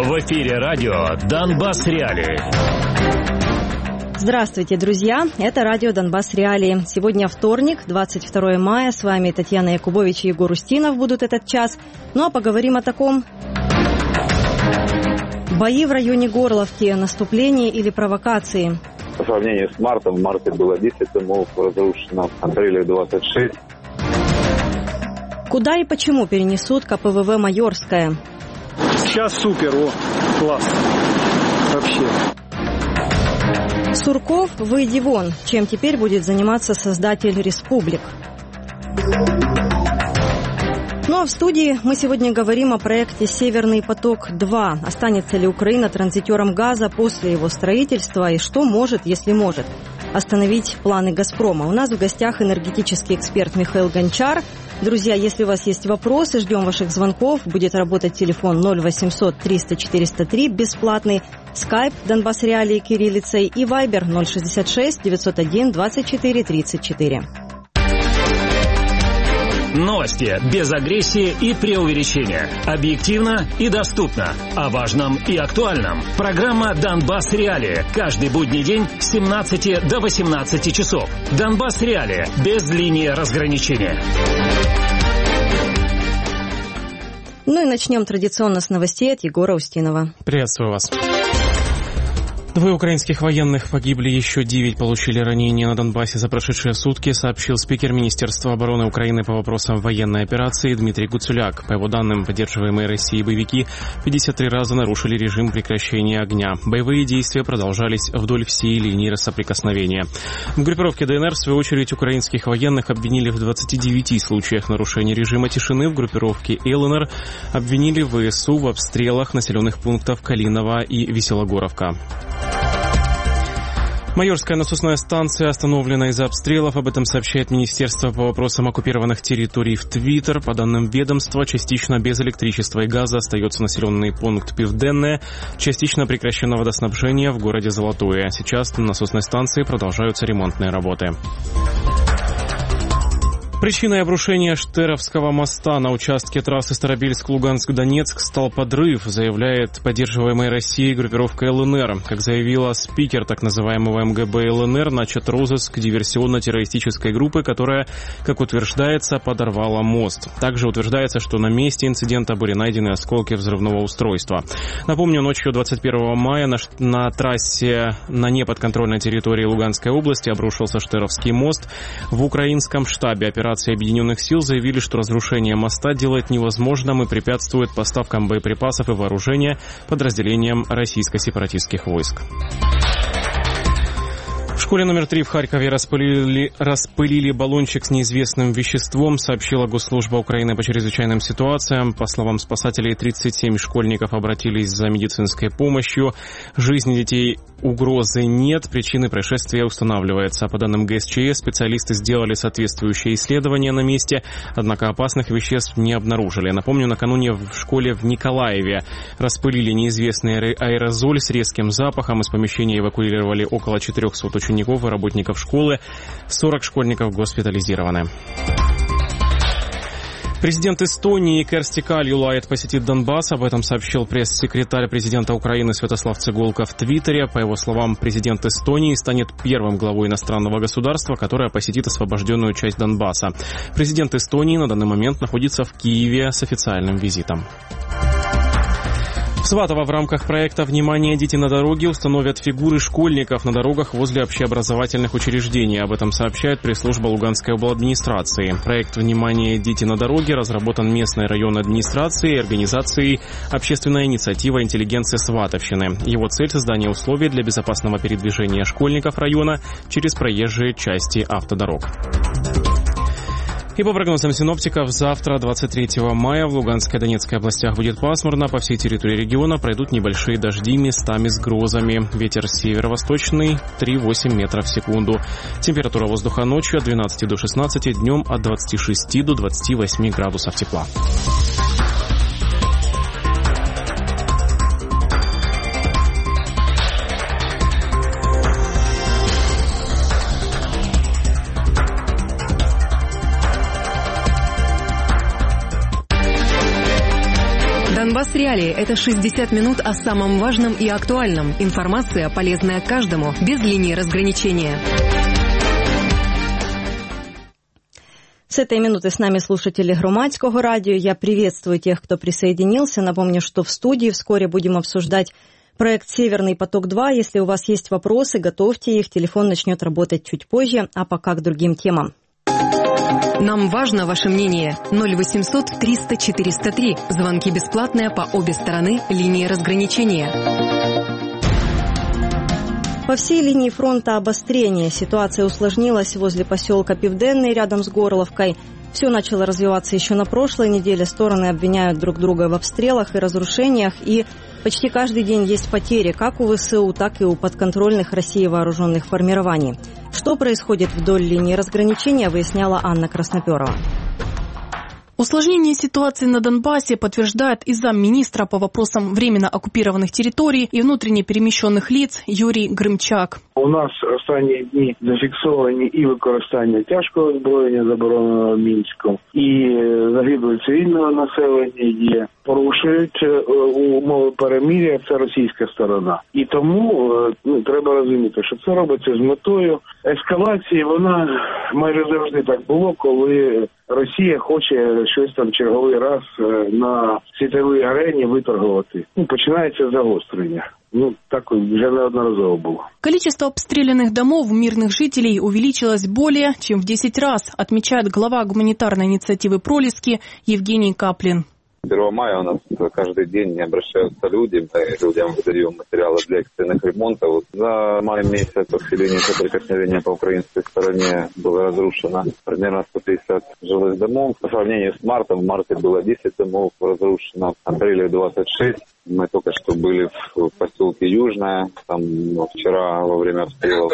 В эфире радио «Донбасс Реалии». Здравствуйте, друзья! Это радио «Донбасс Реалии». Сегодня вторник, 22 мая. С вами Татьяна Якубович и Егор Устинов будут этот час. Ну а поговорим о таком. Бои в районе Горловки. Наступление или провокации? По сравнению с мартом, в марте было 10 домов разрушено, в апреле 26. Куда и почему перенесут КПВВ «Майорская»? Сейчас супер, класс. Вообще. Сурков, выйди вон. Чем теперь будет заниматься создатель республик? Ну а в студии мы сегодня говорим о проекте «Северный поток-2». Останется ли Украина транзитером газа после его строительства и что может, если может, остановить планы «Газпрома». У нас в гостях энергетический эксперт Михаил Гончар. Друзья, если у вас есть вопросы, ждем ваших звонков. Будет работать телефон 0800 300 403, бесплатный. Скайп Донбасс Реалии кириллицей и Вайбер 066 901 24 34. Новости без агрессии и преувеличения. Объективно и доступно. О важном и актуальном. Программа «Донбасс Реалии». Каждый будний день с 17 до 18 часов. «Донбасс Реалии» без линии разграничения. Ну и начнем традиционно с новостей от Егора Устинова. Приветствую вас. 2 украинских военных погибли, еще 9 получили ранения на Донбассе за прошедшие сутки, сообщил спикер Министерства обороны Украины по вопросам военной операции Дмитрий Гуцуляк. По его данным, поддерживаемые Россией боевики 53 раза нарушили режим прекращения огня. Боевые действия продолжались вдоль всей линии соприкосновения. В группировке ДНР, в свою очередь, украинских военных обвинили в 29 случаях нарушения режима тишины. В группировке ЛНР обвинили ВСУ в обстрелах населенных пунктов Калиново и Веселогоровка. Майорская насосная станция остановлена из-за обстрелов. Об этом сообщает Министерство по вопросам оккупированных территорий в Твиттер. По данным ведомства, частично без электричества и газа остается населенный пункт Південне. Частично прекращено водоснабжение в городе Золотое. Сейчас на насосной станции продолжаются ремонтные работы. Причиной обрушения Штеровского моста на участке трассы Старобельск-Луганск-Донецк стал подрыв, заявляет поддерживаемая Россией группировка ЛНР. Как заявила спикер так называемого МГБ ЛНР, начат розыск диверсионно-террористической группы, которая, как утверждается, подорвала мост. Также утверждается, что на месте инцидента были найдены осколки взрывного устройства. Напомню, ночью 21 мая на трассе на неподконтрольной территории Луганской области обрушился Штеровский мост. В украинском штабе операции Объединенных сил заявили, что разрушение моста делает невозможным и препятствует поставкам боеприпасов и вооружения подразделениям российско-сепаратистских войск. В школе номер 3 в Харькове распылили баллончик с неизвестным веществом, сообщила Госслужба Украины по чрезвычайным ситуациям. По словам спасателей, 37 школьников обратились за медицинской помощью. Жизни детей угрозы нет, причины происшествия устанавливаются. По данным ГСЧС, специалисты сделали соответствующее исследование на месте, однако опасных веществ не обнаружили. Напомню, накануне в школе в Николаеве распылили неизвестный аэрозоль с резким запахом. Из помещения эвакуировали около 400 учеников и работников школы. 40 школьников госпитализированы. Президент Эстонии Керсти Кальюлайд посетит Донбасс. Об этом сообщил пресс-секретарь президента Украины Святослав Цегулка в Твиттере. По его словам, президент Эстонии станет первым главой иностранного государства, которое посетит освобожденную часть Донбасса. Президент Эстонии на данный момент находится в Киеве с официальным визитом. В Сватово в рамках проекта «Внимание, дети на дороге» установят фигуры школьников на дорогах возле общеобразовательных учреждений. Об этом сообщает пресс-служба Луганской обладминистрации. Проект «Внимание, дети на дороге» разработан местной районной администрацией и организацией «Общественная инициатива интеллигенции Сватовщины». Его цель – создание условий для безопасного передвижения школьников района через проезжие части автодорог. И по прогнозам синоптиков, завтра, 23 мая, в Луганской и Донецкой областях будет пасмурно. По всей территории региона пройдут небольшие дожди, местами с грозами. Ветер северо-восточный 3,8 метров в секунду. Температура воздуха ночью от 12 до 16, днем от 26 до 28 градусов тепла. Донбасс Реалии – это 60 минут о самом важном и актуальном. Информация, полезная каждому, без линии разграничения. С этой минуты с нами слушатели Громадского радио. Я приветствую тех, кто присоединился. Напомню, что в студии вскоре будем обсуждать проект «Северный поток-2». Если у вас есть вопросы, готовьте их. Телефон начнет работать чуть позже, а пока к другим темам. Нам важно ваше мнение. 0800 300 403. Звонки бесплатные по обе стороны линии разграничения. По всей линии фронта обострение. Ситуация усложнилась возле поселка Південний рядом с Горловкой. Все начало развиваться еще на прошлой неделе. Стороны обвиняют друг друга в обстрелах и разрушениях. И почти каждый день есть потери как у ВСУ, так и у подконтрольных России вооруженных формирований. Что происходит вдоль линии разграничения, выясняла Анна Красноперова. Усложнение ситуации на Донбассе подтверждает и замминистра по вопросам временно оккупированных территорий и внутренне перемещенных лиц Юрій Гримчак. У нас останні дні зафіксовані і використання тяжкого озброєння, забороненого Мінськом, і загиблі цивільного населення є. Порушують умови перемир'я, це російська сторона. І тому треба розуміти, що це робиться з метою ескалації. Вона майже завжди так було, коли Росія хоче щось там черговий раз на світовій арені виторгувати. Починається загострення. Так уже неодноразово было. Количество обстрелянных домов мирных жителей увеличилось более чем в 10 раз, отмечает глава гуманитарной инициативы «Пролески» Евгений Каплин. 1 мая у нас каждый день не обращаются люди, людям выдаем материалы для экстренных ремонтов. За май месяц после линии соприкосновения по украинской стороне было разрушено примерно 150 жилых домов. По сравнению с мартом, в марте было 10 домов разрушено, в апреле 26. Мы только что были в поселке Южное, там вчера во время обстрелов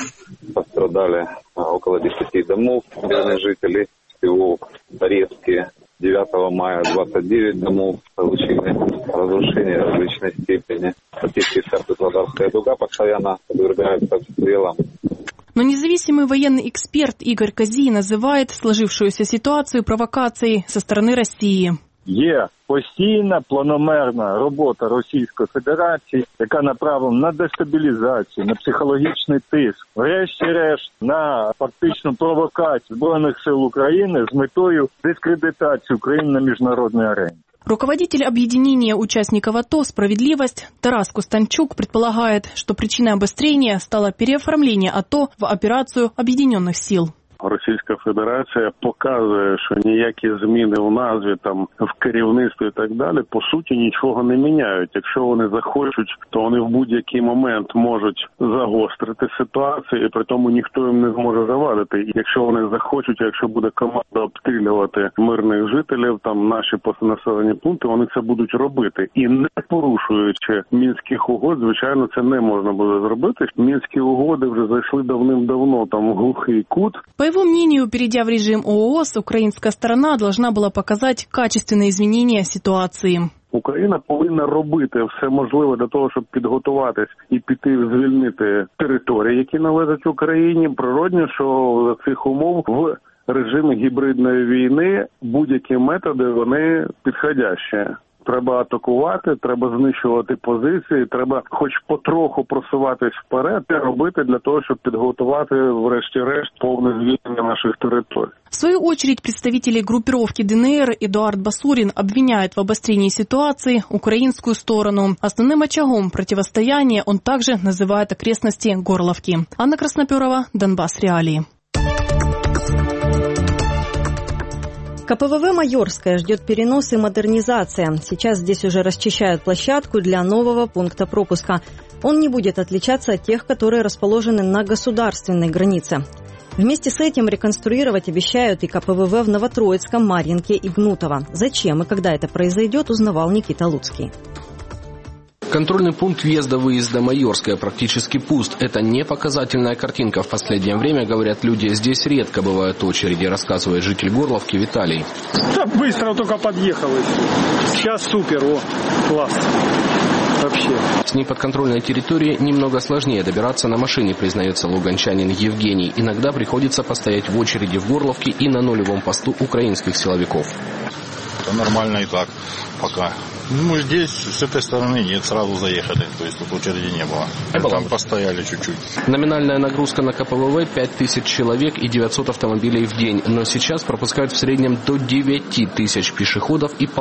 пострадали около 10 домов мирных жителей, всего в Торецке. 9 мая 29 домов получили разрушения различной степени. Практически вся Светлодарская дуга постоянно подвергается обстрелам. Но независимый военный эксперт Игорь Козий называет сложившуюся ситуацию провокацией со стороны России. Є постійна планомерна робота Російської Федерації, яка направлена на дестабілізацію, на психологічний тиск, врешті-решт на фактичну провокацію Збройних сил України з метою дискредитації України на міжнародній арені. Руководитель объединения участников АТО «Справедливость» Тарас Кустанчук предполагает, что причиной обострения стало переоформление АТО в операцию объединенных сил. Російська Федерація показує, що ніякі зміни в назві, там, в керівництві і так далі, по суті, нічого не міняють. Якщо вони захочуть, то вони в будь-який момент можуть загострити ситуацію, і при тому ніхто їм не зможе завадити. І якщо вони захочуть, якщо буде команда обстрілювати мирних жителів, там, наші населені пункти, вони це будуть робити. І не порушуючи Мінських угод, звичайно, це не можна буде зробити. Мінські угоди вже зайшли давним-давно там в глухий кут. По его мнению, перейдя в режим ООС, украинская сторона должна была показать качественные изменения ситуации. Україна повинна робити все можливе для того, щоб підготуватись і піти звільнити території, які належать Україні. Природно, що за цих умов в режимі гібридної війни будь-які методи, вони підходящі. Треба атакувати, треба знищувати позиції, треба хоч потроху просуватись вперед і робити для того, щоб підготувати, врешті-решт, повне звільнення наших територій. В свою очередь, представители группировки ДНР Эдуард Басурин обвиняет в обострении ситуации украинскую сторону. Основным очагом противостояния он также называет окрестности Горловки. Анна Красноперова, Донбасс Реалии. КПВВ «Майорская» ждет перенос и модернизация. Сейчас здесь уже расчищают площадку для нового пункта пропуска. Он не будет отличаться от тех, которые расположены на государственной границе. Вместе с этим реконструировать обещают и КПВВ в Новотроицком, Марьинке и Гнутово. Зачем и когда это произойдет, узнавал Никита Луцкий. Контрольный пункт въезда-выезда «Майорская» практически пуст. Это не показательная картинка. В последнее время, говорят люди, здесь редко бывают очереди, рассказывает житель Горловки Виталий. Да, быстро только подъехал. Сейчас супер, класс. Вообще. С неподконтрольной территории немного сложнее добираться на машине, признается луганчанин Евгений. Иногда приходится постоять в очереди в Горловке и на нулевом посту украинских силовиков. Это нормально и так пока. Ну, здесь, с этой стороны нет, сразу заехали, то есть тут очереди не было. Там постояли чуть-чуть. Номинальная нагрузка на КПВВ 5000 человек и 900 автомобилей в день, но сейчас пропускают в среднем до 9000 пешеходов и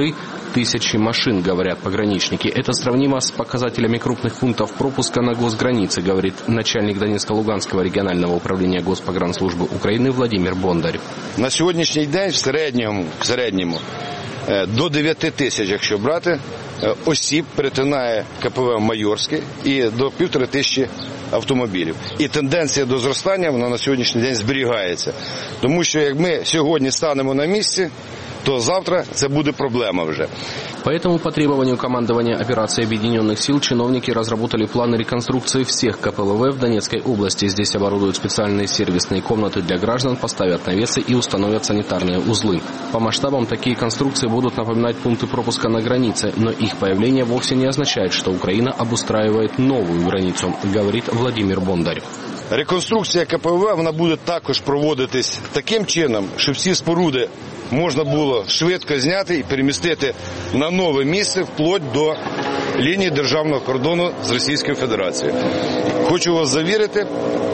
1500 машин, говорят пограничники. Это сравнимо с показателями крупных пунктов пропуска на госгранице, говорит начальник Донецко-Луганского регионального управления Госпогранслужбы Украины Владимир Бондарь. На сьогоднішній день в середньому до 9 тисяч, якщо брати, осіб перетинає КПВ Майорське і до 1500 автомобілів. І тенденція до зростання вона на сьогоднішній день зберігається. Тому що як ми сьогодні станемо на місці, то завтра це буде проблема вже. Поэтому по требованию командования операции Объединенных сил чиновники разработали планы реконструкции всех КПВВ в Донецкой области. Здесь оборудуют специальные сервисные комнаты для граждан, поставят навесы и установят санитарные узлы. По масштабам такие конструкции будут напоминать пункты пропуска на границе, но их появление вовсе не означает, что Украина обустраивает новую границу, говорит Владимир Бондарь. Реконструкція КПВ вона буде також проводитись таким чином, щоб всі споруди можна було швидко зняти і перемістити на нове місце вплоть до лінії державного кордону з Російською Федерацією. Хочу вас завірити,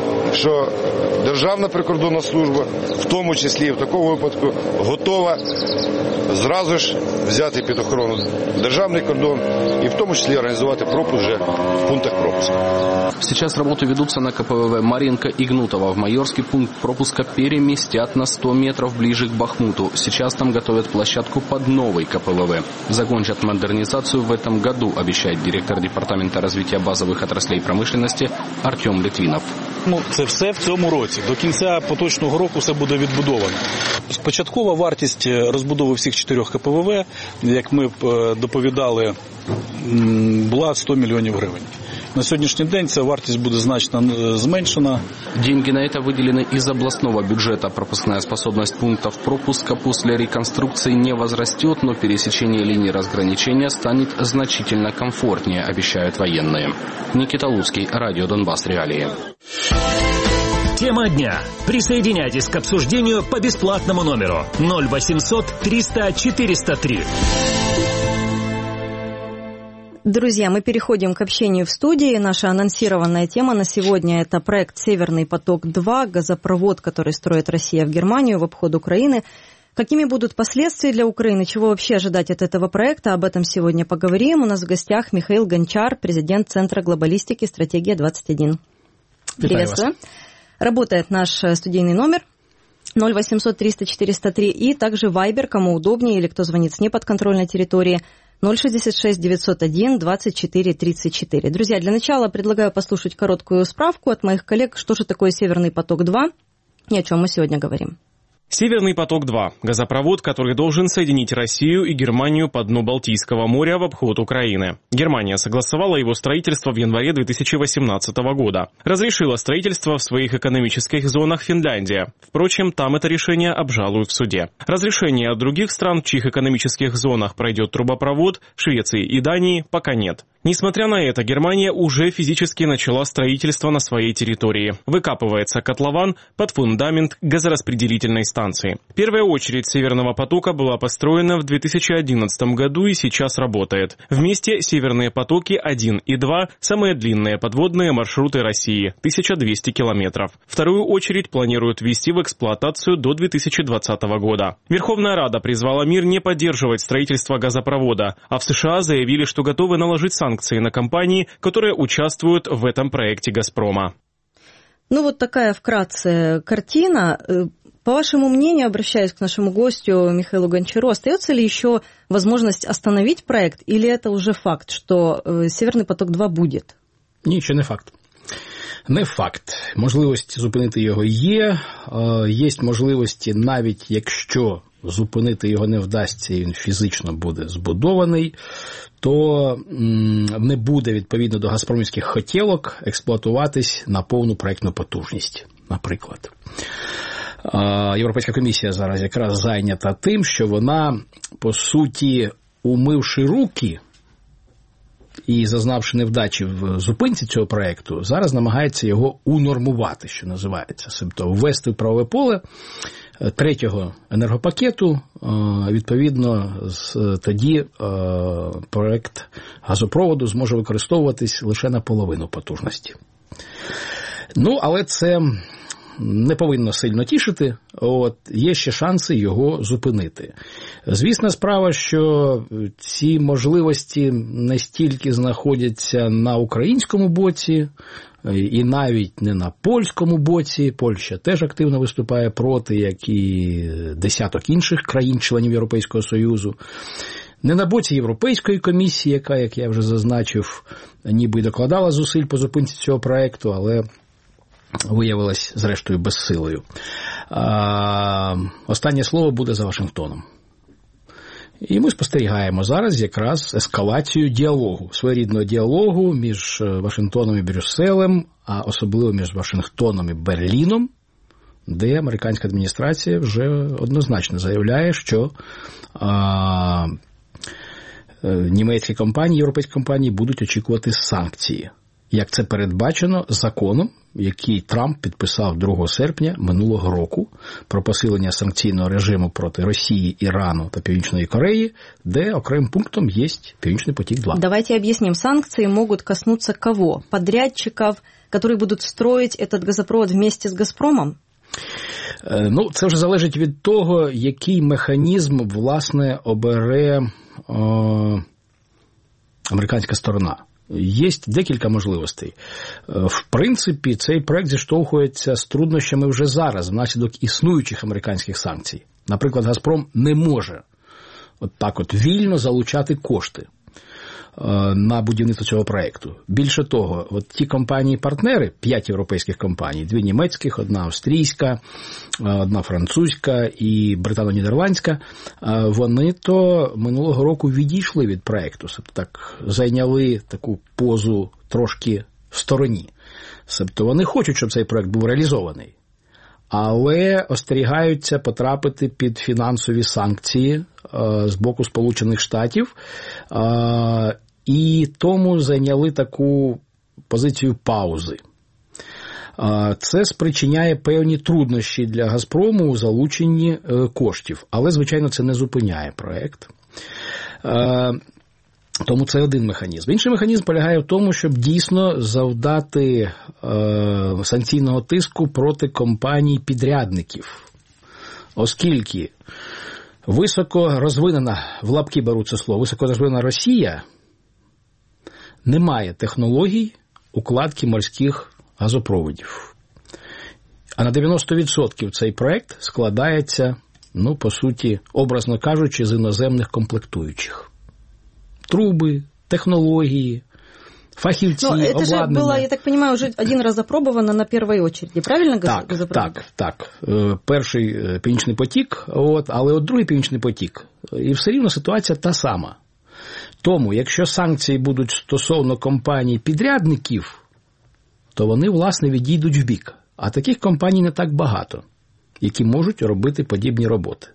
що Державна прикордонна служба, в тому числі і в такому випадку, готова зразу ж взяти під охорону державний кордон і в тому числі организовать пропуск уже в пунктах пропуска. Сейчас работы ведутся на КПВВ Маринка и Гнутово. В Майорский пункт пропуска переместят на 100 метров ближе к Бахмуту. Сейчас там готовят площадку под новый КПВВ. Закончат модернизацию в этом году, обещает директор Департамента развития базовых отраслей промышленности Артем Литвинов. Це все в цьому році. До кінця поточного року все буде відбудовано. Початкова вартість розбудови всіх 4 КПВВ, як ми доповідали, була 100 мільйонів гривень. На сегодняшний день ця вартість буде значно зменшена. Деньги на это выделены из областного бюджета. Пропускная способность пунктов пропуска после реконструкции не возрастет, но пересечение линии разграничения станет значительно комфортнее, обещают военные. Никита Луцкий, Радио Донбасс, Реалии. Тема дня. Присоединяйтесь к обсуждению по бесплатному номеру 0800 300 403. Друзья, мы переходим к общению в студии. Наша анонсированная тема на сегодня – это проект «Северный поток-2», газопровод, который строит Россия в Германию в обход Украины. Какими будут последствия для Украины? Чего вообще ожидать от этого проекта? Об этом сегодня поговорим. У нас в гостях Михаил Гончар, президент Центра глобалистики «Стратегия-21». Приветствую. Работает наш студийный номер 0800 300 403 и также Viber, кому удобнее или кто звонит с неподконтрольной территории, 066 901 24 34. Друзья, для начала предлагаю послушать короткую справку от моих коллег, что же такое «Северный поток-2» и о чем мы сегодня говорим. «Северный поток-2» – газопровод, который должен соединить Россию и Германию по дну Балтийского моря в обход Украины. Германия согласовала его строительство в январе 2018 года. Разрешила строительство в своих экономических зонах Финляндия. Впрочем, там это решение обжалуют в суде. Разрешения от других стран, в чьих экономических зонах пройдет трубопровод, Швеции и Дании, пока нет. Несмотря на это, Германия уже физически начала строительство на своей территории. Выкапывается котлован под фундамент газораспределительной станции. Первая очередь «Северного потока» была построена в 2011 году и сейчас работает. Вместе «Северные потоки-1» и «2» – самые длинные подводные маршруты России – 1200 километров. Вторую очередь планируют ввести в эксплуатацию до 2020 года. Верховная Рада призвала мир не поддерживать строительство газопровода, а в США заявили, что готовы наложить санкции на компании, которые участвуют в этом проекте «Газпрома». Ну вот такая вкратце картина. По вашему мнению, обращаюсь к нашему гостю Михаилу Гончару, остается ли еще возможность остановить проект, или это уже факт, что «Северный поток-2» будет? Ні, ще не факт. Не факт. Можливість зупинити його є. Є можливості, навіть якщо зупинити його не вдасться і він фізично буде збудований, то не буде, відповідно до газпромівських хотілок, експлуатуватись на повну проєктну потужність, наприклад. Європейська комісія зараз якраз зайнята тим, що вона, по суті, умивши руки і зазнавши невдачі в зупинці цього проєкту, зараз намагається його унормувати, що називається, тобто ввести в правове поле третього енергопакету, відповідно, тоді проект газопроводу зможе використовуватись лише на половину потужності. Ну, але це не повинно сильно тішити, є ще шанси його зупинити. Звісна справа, що ці можливості не стільки знаходяться на українському боці, і навіть не на польському боці. Польща теж активно виступає проти, як і десяток інших країн-членів Європейського Союзу. Не на боці Європейської комісії, яка, як я вже зазначив, ніби й докладала зусиль по зупинці цього проекту, але виявилась, зрештою, безсилою. Останнє слово буде за Вашингтоном. І ми спостерігаємо зараз якраз ескалацію діалогу, своєрідного діалогу між Вашингтоном і Брюсселем, а особливо між Вашингтоном і Берліном, де американська адміністрація вже однозначно заявляє, що німецькі компанії, європейські компанії будуть очікувати санкції, як це передбачено законом, який Трамп підписав 2 серпня минулого року про посилення санкційного режиму проти Росії, Ірану та Північної Кореї, де окремим пунктом є Північний потік-2. Давайте объясним. Санкции могут коснуться кого? Подрядчиков, которые будут строить этот газопровод вместе с «Газпромом»? Ну, це вже залежить від того, який механізм, власне, обере американська сторона. Є декілька можливостей. В принципі, цей проект зіштовхується з труднощами вже зараз, внаслідок існуючих американських санкцій. Наприклад, «Газпром» не може вільно залучати кошти на будівництво цього проекту. Більше того, ті компанії-партнери, 5 європейських компаній, 2 німецьких, 1 австрійська, 1 французька і британо-нідерландська, вони то минулого року відійшли від проекту, так зайняли таку позу трошки в стороні. Тобто вони хочуть, щоб цей проект був реалізований, але остерігаються потрапити під фінансові санкції з боку Сполучених Штатів, і тому зайняли таку позицію паузи. Це спричиняє певні труднощі для «Газпрому» у залученні коштів, але, звичайно, це не зупиняє проект. Тому це один механізм. Інший механізм полягає в тому, щоб дійсно завдати санкційного тиску проти компаній-підрядників, оскільки високо розвинена, в лапки беру це слово, високо розвинена Росія не має технологій укладки морських газопроводів. А на 90% цей проект складається, по суті, образно кажучи, з іноземних комплектуючих. Труби, технології, фахівці, обладнання. Это же было, я так понимаю, уже один раз опробовано на первой очереди, правильно? Так. Перший Північний потік, але другий Північний потік. І все рівно ситуація та сама. Тому, якщо санкції будуть стосовно компаній-підрядників, то вони, власне, відійдуть вбік. А таких компаній не так багато, які можуть робити подібні роботи.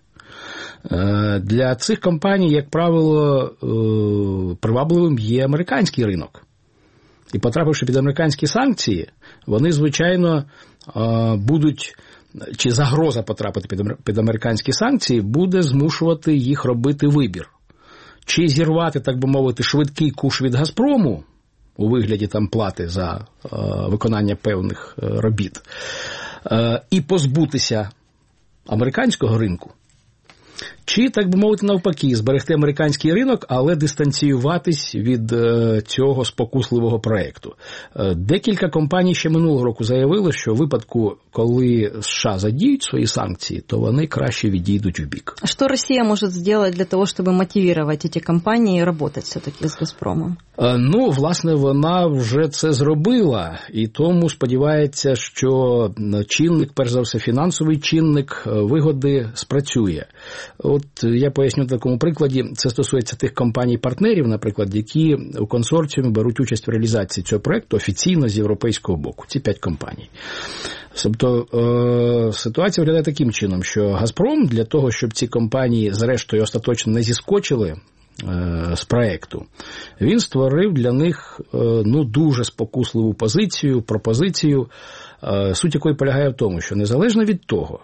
Для цих компаній, як правило, привабливим є американський ринок. І потрапивши під американські санкції, вони, звичайно, будуть, чи загроза потрапити під американські санкції, буде змушувати їх робити вибір. Чи зірвати, так би мовити, швидкий куш від «Газпрому» у вигляді плати за виконання певних робіт, і позбутися американського ринку, чи, так би мовити, навпаки, зберегти американський ринок, але дистанціюватись від цього спокусливого проєкту. Декілька компаній ще минулого року заявили, що в випадку, коли США задіють свої санкції, то вони краще відійдуть в бік. А що Росія може зробити для того, щоб мотивувати ці компанії працювати все-таки з «Газпромом»? Власне, вона вже це зробила, і тому сподівається, що чинник, перш за все, фінансовий чинник вигоди спрацює. Я поясню на такому прикладі. Це стосується тих компаній-партнерів, наприклад, які у консорціумі беруть участь в реалізації цього проєкту офіційно з європейського боку. Ці 5 компаній. Тобто ситуація виглядає таким чином, що «Газпром» для того, щоб ці компанії зрештою остаточно не зіскочили з проєкту, він створив для них дуже спокусливу пропозицію, суть якої полягає в тому, що незалежно від того,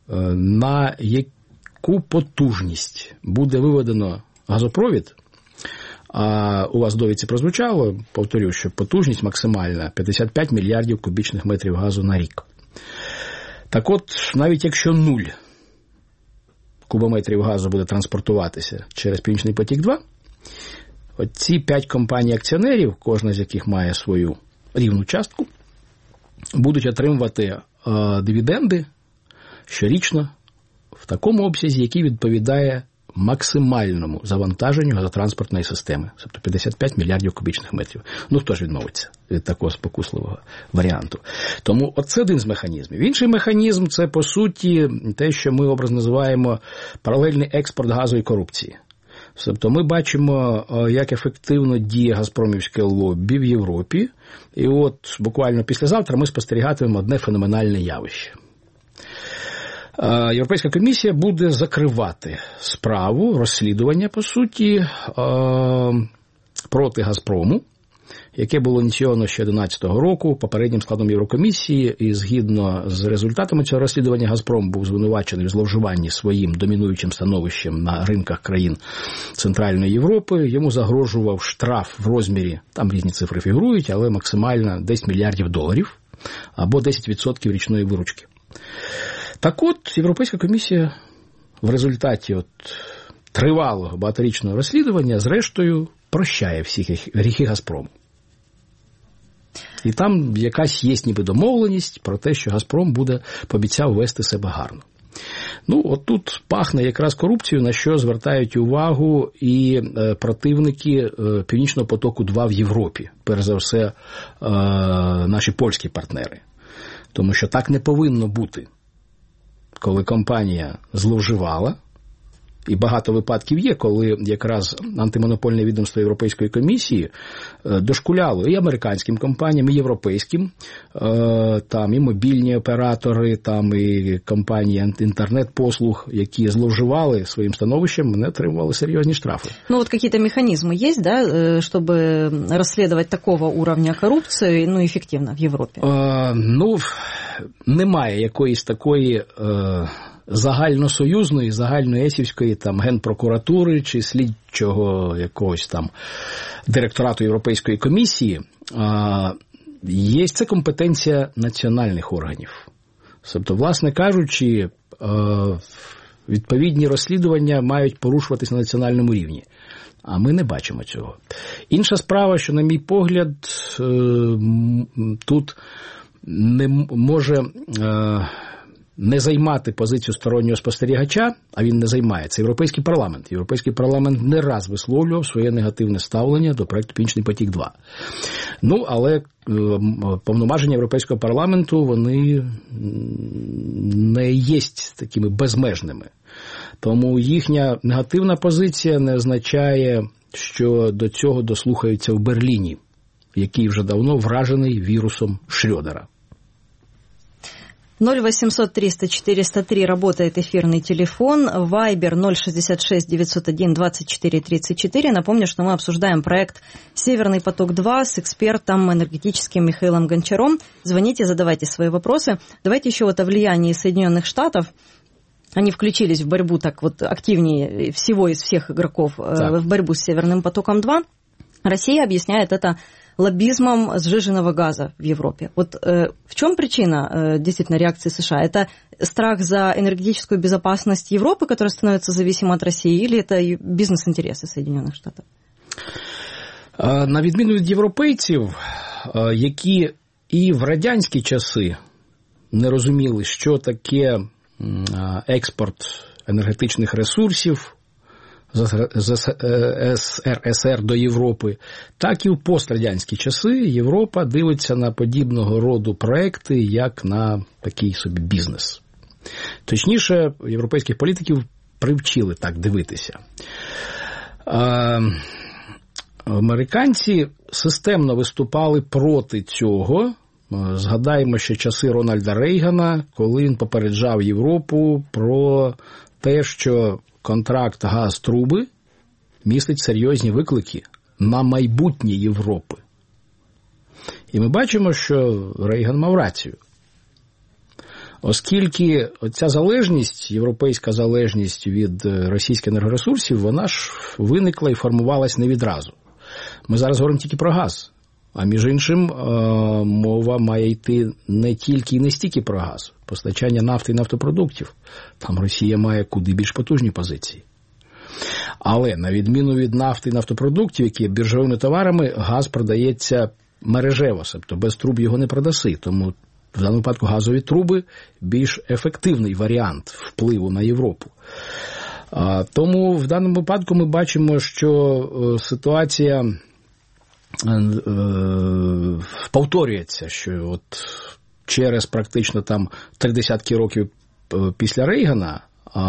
на яку потужність буде виведено газопровід, а у вас в довідці прозвучало, повторю, що потужність максимальна 55 мільярдів кубічних метрів газу на рік. Так от, навіть якщо 0 кубометрів газу буде транспортуватися через Північний потік-2, от ці 5 компаній-акціонерів, кожна з яких має свою рівну частку, будуть отримувати дивіденди щорічно в такому обсязі, який відповідає максимальному завантаженню газотранспортної системи, тобто 55 мільярдів кубічних метрів. Ну, хто ж відмовиться від такого спокусливого варіанту? Тому оце один з механізмів. Інший механізм – це, по суті, те, що ми образно називаємо паралельний експорт газу і корупції. Тобто ми бачимо, як ефективно діє газпромівське лоббі в Європі, і от буквально післязавтра ми спостерігатимемо одне феноменальне явище. Європейська комісія буде закривати справу, розслідування, по суті, проти «Газпрому», яке було ініційовано ще 2011 року попереднім складом Єврокомісії, і згідно з результатами цього розслідування «Газпром» був звинувачений в зловживанні своїм домінуючим становищем на ринках країн Центральної Європи. Йому загрожував штраф в розмірі, там різні цифри фігурують, але максимально 10 мільярдів доларів або 10% річної виручки. Так от, Європейська комісія в результаті тривалого багаторічного розслідування зрештою прощає всі гріхи «Газпрому». І там якась є ніби домовленість про те, що «Газпром» пообіцяв вести себе гарно. Ну, от тут пахне якраз корупцією, на що звертають увагу і противники Північного потоку-2 в Європі, перш за все наші польські партнери. Тому що так не повинно бути, коли компанія зловживала, і багато випадків є, коли якраз антимонопольне відомство Європейської комісії дошкуляло і американським компаніям, і європейським, там і мобільні оператори, там і компанії інтернет-послуг, які зловживали своїм становищем, вони отримували серйозні штрафи. Ну, вот какие-то механизмы есть, да, чтобы расследовать такого уровня коррупции, ну, эффективно в Європі? Ну, немає якоїсь такої загальносоюзної, загальноесівської там генпрокуратури чи слідчого якогось там директорату Європейської комісії. Є це компетенція національних органів. Тобто, власне кажучи, відповідні розслідування мають порушуватись на національному рівні. А ми не бачимо цього. Інша справа, що, на мій погляд, тут не може не займати позицію стороннього спостерігача, а він не займає. Це Європейський парламент. Європейський парламент не раз висловлював своє негативне ставлення до проєкту «Північний потік-2». Ну, але повноваження Європейського парламенту, вони не є такими безмежними. Тому їхня негативна позиція не означає, що до цього дослухаються в Берліні, який вже давно вражений вірусом Шрёдера. 0800 300 403 работает эфирный телефон, Вайбер 066 901 24 34. Напомню, что мы обсуждаем проект «Северный поток-2» с экспертом энергетическим Михаилом Гончаром. Звоните, задавайте свои вопросы. Давайте еще вот о влиянии Соединенных Штатов. Они включились в борьбу так вот активнее всего из всех игроков в борьбу с «Северным потоком-2». Россия объясняет это лоббизмом сжиженного газа в Европе. Вот в чем причина действительно реакции США? Это страх за энергетическую безопасность Европы, которая становится зависима от России, или это бизнес-интересы Соединенных Штатов? На відміну від європейців, які і в радянські часи не розуміли, що таке експорт енергетичних ресурсів з СРСР до Європи, так і в пострадянські часи Європа дивиться на подібного роду проекти, як на такий собі бізнес. Точніше, європейських політиків привчили так дивитися. Американці системно виступали проти цього. Згадаємо ще часи Рональда Рейгана, коли він попереджав Європу про те, що контракт «Газтруби» містить серйозні виклики на майбутнє Європи. І ми бачимо, що Рейган мав рацію. Оскільки ця залежність, європейська залежність від російських енергоресурсів, вона ж виникла і формувалась не відразу. Ми зараз говоримо тільки про газ. А між іншим, мова має йти не тільки і не стільки про газ. Постачання нафти і нафтопродуктів. Там Росія має куди більш потужні позиції. Але, на відміну від нафти і нафтопродуктів, які є біржовими товарами, газ продається мережево, тобто без труб його не продаси. Тому в даному випадку газові труби більш ефективний варіант впливу на Європу. Тому в даному випадку ми бачимо, що ситуація повторюється, що от через практично там 30 років після Рейгана,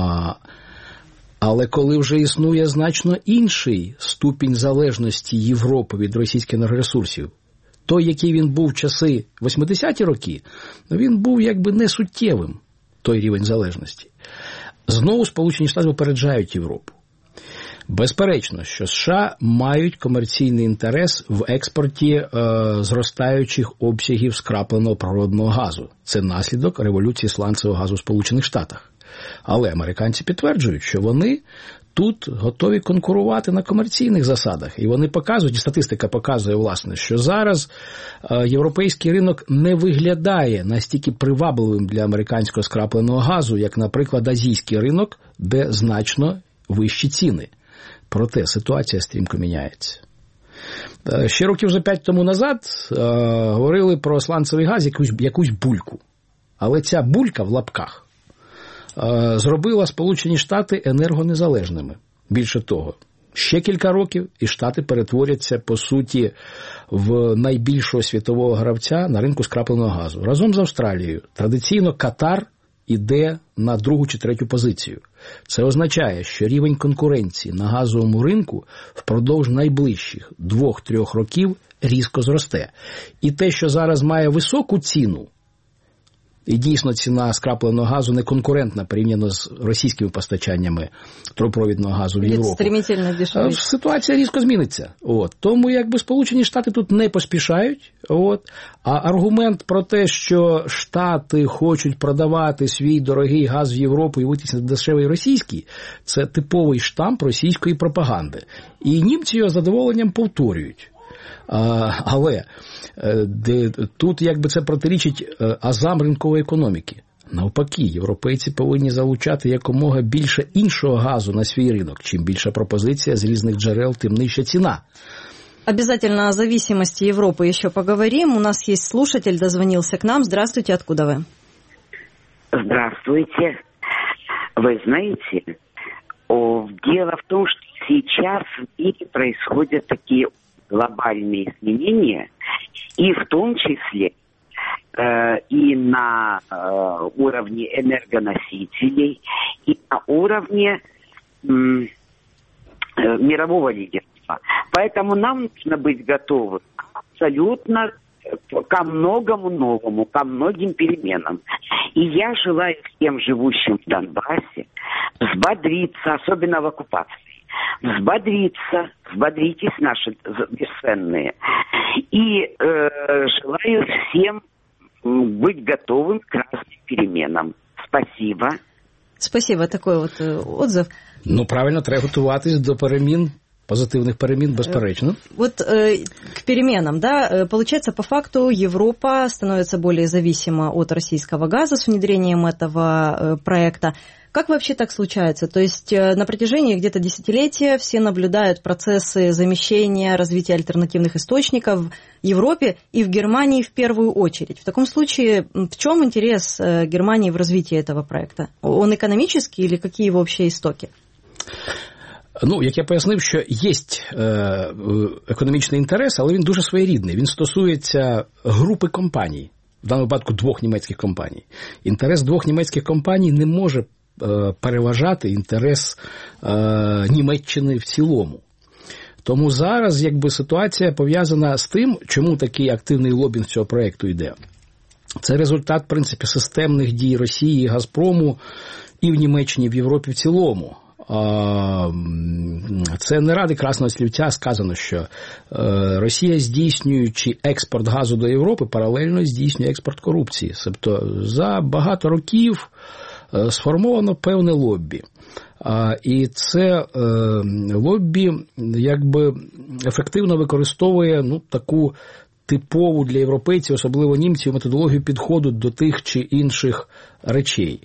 але коли вже існує значно інший ступінь залежності Європи від російських енергоресурсів, той, який він був в часи 80-ті роки, він був якби не суттєвим, той рівень залежності. Знову Сполучені Штати попереджають Європу. Безперечно, що США мають комерційний інтерес в експорті зростаючих обсягів скрапленого природного газу. Це наслідок революції сланцевого газу в Сполучених Штатах. Але американці підтверджують, що вони тут готові конкурувати на комерційних засадах. І вони показують, і статистика показує, власне, що зараз європейський ринок не виглядає настільки привабливим для американського скрапленого газу, як, наприклад, азійський ринок, де значно вищі ціни. Проте ситуація стрімко міняється. Ще років за 5 тому назад говорили про сланцевий газ якусь бульку. Але ця булька в лапках зробила Сполучені Штати енергонезалежними. Більше того, ще кілька років і Штати перетворяться, по суті, в найбільшого світового гравця на ринку скрапленого газу. Разом з Австралією традиційно Катар іде на 2-ю чи 3-ю позицію. Це означає, що рівень конкуренції на газовому ринку впродовж найближчих 2-3 років різко зросте. І те, що зараз має високу ціну, і дійсно ціна скрапленого газу не конкурентна порівняно з російськими постачаннями трубопровідного газу в Європу. Ситуація різко зміниться. Тому якби Сполучені Штати тут не поспішають. А аргумент про те, що Штати хочуть продавати свій дорогий газ в Європу і витіснити дешевий російський, це типовий штамп російської пропаганди. І німці його з задоволенням повторюють. Але тут якби це протирічить азам ринкової економіки. Навпаки, європейці повинні залучати якомога більше іншого газу на свій ринок. Чим більша пропозиція з різних джерел, тим нижча ціна. Обязательно о зависимости Европы еще поговорим. У нас есть слушатель, дозвонился к нам. Здравствуйте, откуда вы? Здравствуйте. Вы знаете, дело в том, что сейчас в мире происходят такие глобальные изменения, и в том числе и на уровне энергоносителей, и на уровне мирового лидерства. Поэтому нам нужно быть готовы абсолютно ко многому новому, ко многим переменам. И я желаю всем живущим в Донбассе взбодриться, особенно в оккупации. Взбодритесь, наши бесценные. И желаю всем быть готовым к разным переменам. Спасибо. Спасибо, такой вот отзыв. Правильно, треба готуватись до перемін, позитивных перемен, бесспоречно. Вот к переменам, да, получается, по факту Европа становится более зависима от российского газа с внедрением этого проекта. Как вообще так случается? То есть на протяжении где-то десятилетия все наблюдают процессы замещения, развития альтернативных источников в Европе и в Германии в первую очередь. В таком случае, в чем интерес Германии в развитии этого проекта? Он экономический или какие его вообще истоки? Як я пояснив, що є економічний інтерес, але він дуже своєрідний. Він стосується групи компаній, в даному випадку 2 німецьких компаній. Інтерес 2 німецьких компаній не може переважати інтерес Німеччини в цілому. Тому зараз ситуація пов'язана з тим, чому такий активний лобінг цього проєкту йде. Це результат, в принципі, системних дій Росії і Газпрому і в Німеччині, і в Європі в цілому. Це не ради красного слівця сказано, що Росія, здійснюючи експорт газу до Європи, паралельно здійснює експорт корупції. Тобто за багато років сформовано певне лоббі. І це лоббі якби ефективно використовує таку типову для європейців, особливо німців, методологію підходу до тих чи інших речей.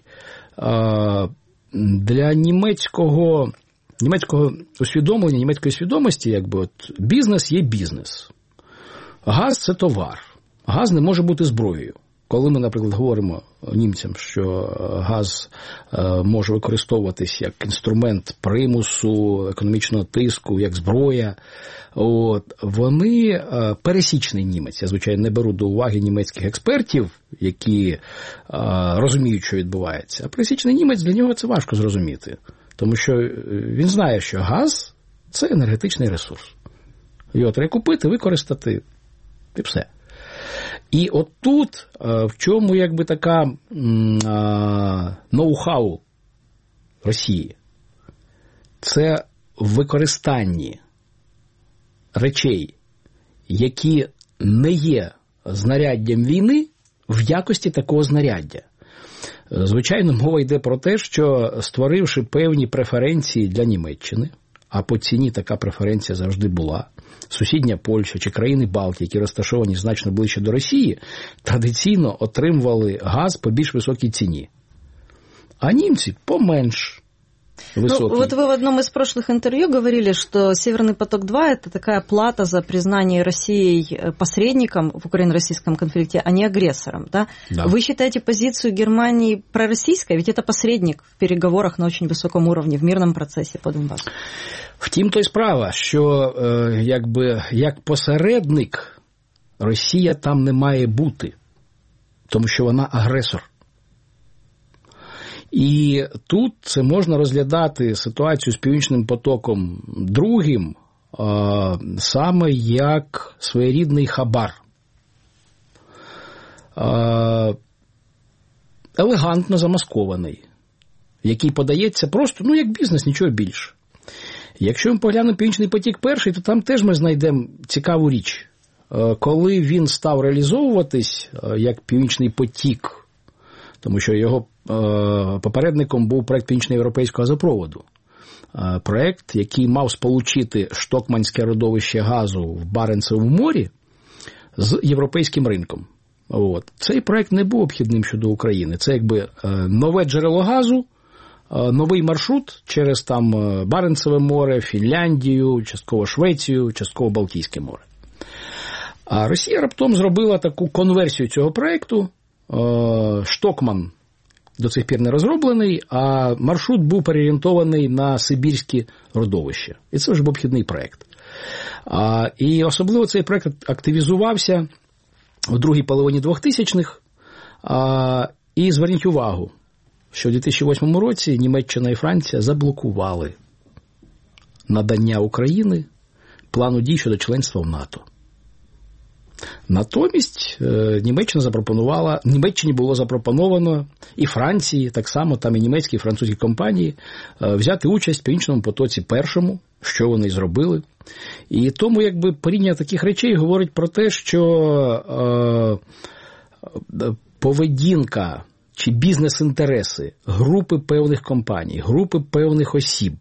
Для німецького усвідомлення, німецької свідомості, бізнес є бізнес. Газ – це товар. Газ не може бути зброєю. Коли ми, наприклад, говоримо німцям, що газ може використовуватись як інструмент примусу, економічного тиску, як зброя, вони, пересічний німець, я, звичайно, не беру до уваги німецьких експертів, які розуміють, що відбувається, а пересічний німець, для нього це важко зрозуміти, тому що він знає, що газ – це енергетичний ресурс. Його треба купити, використати, і все. І от тут, в чому така ноу-хау Росії, це в використанні речей, які не є знаряддям війни, в якості такого знаряддя. Звичайно, мова йде про те, що створивши певні преференції для Німеччини, а по ціні така преференція завжди була, сусідня Польща чи країни Балтії, які розташовані значно ближче до Росії, традиційно отримували газ по більш високій ціні. А німці по менш высокий. Вот вы в одном из прошлых интервью говорили, что «Северный поток-2» – это такая плата за признание Россией посредником в украино-российском конфликте, а не агрессором. Да? Да. Вы считаете позицию Германии пророссийской? Ведь это посредник в переговорах на очень высоком уровне, в мирном процессе по Донбассу. Втім, то й справа, що як посередник Росія там не має бути, тому що вона агресор. І тут це можна розглядати ситуацію з Північним потоком-2 саме як своєрідний хабар. Елегантно замаскований, який подається просто, як бізнес, нічого більше. Якщо ми поглянемо Північний потік-1, то там теж ми знайдемо цікаву річ. Коли він став реалізовуватись як Північний потік, тому що його попередником був проєкт Північно-європейського газопроводу. Проєкт, який мав сполучити Штокманське родовище газу в Баренцевому морі з європейським ринком. Цей проєкт не був обхідним щодо України. Це нове джерело газу, новий маршрут через Баренцеве море, Фінляндію, частково Швецію, частково Балтійське море. А Росія раптом зробила таку конверсію цього проєкту. Штокман до цих пір не розроблений, а маршрут був переорієнтований на сибірські родовища. І це вже був обхідний проєкт. І особливо цей проєкт активізувався у другій половині 2000-х. І зверніть увагу, що в 2008 році Німеччина і Франція заблокували надання Україні плану дій щодо членства в НАТО. Натомість Німеччині було запропоновано і Франції, так само там і німецькі, і французькі компанії, взяти участь в Північному потоці-1, що вони зробили. І тому порівняння таких речей говорить про те, що поведінка чи бізнес-інтереси групи певних компаній, групи певних осіб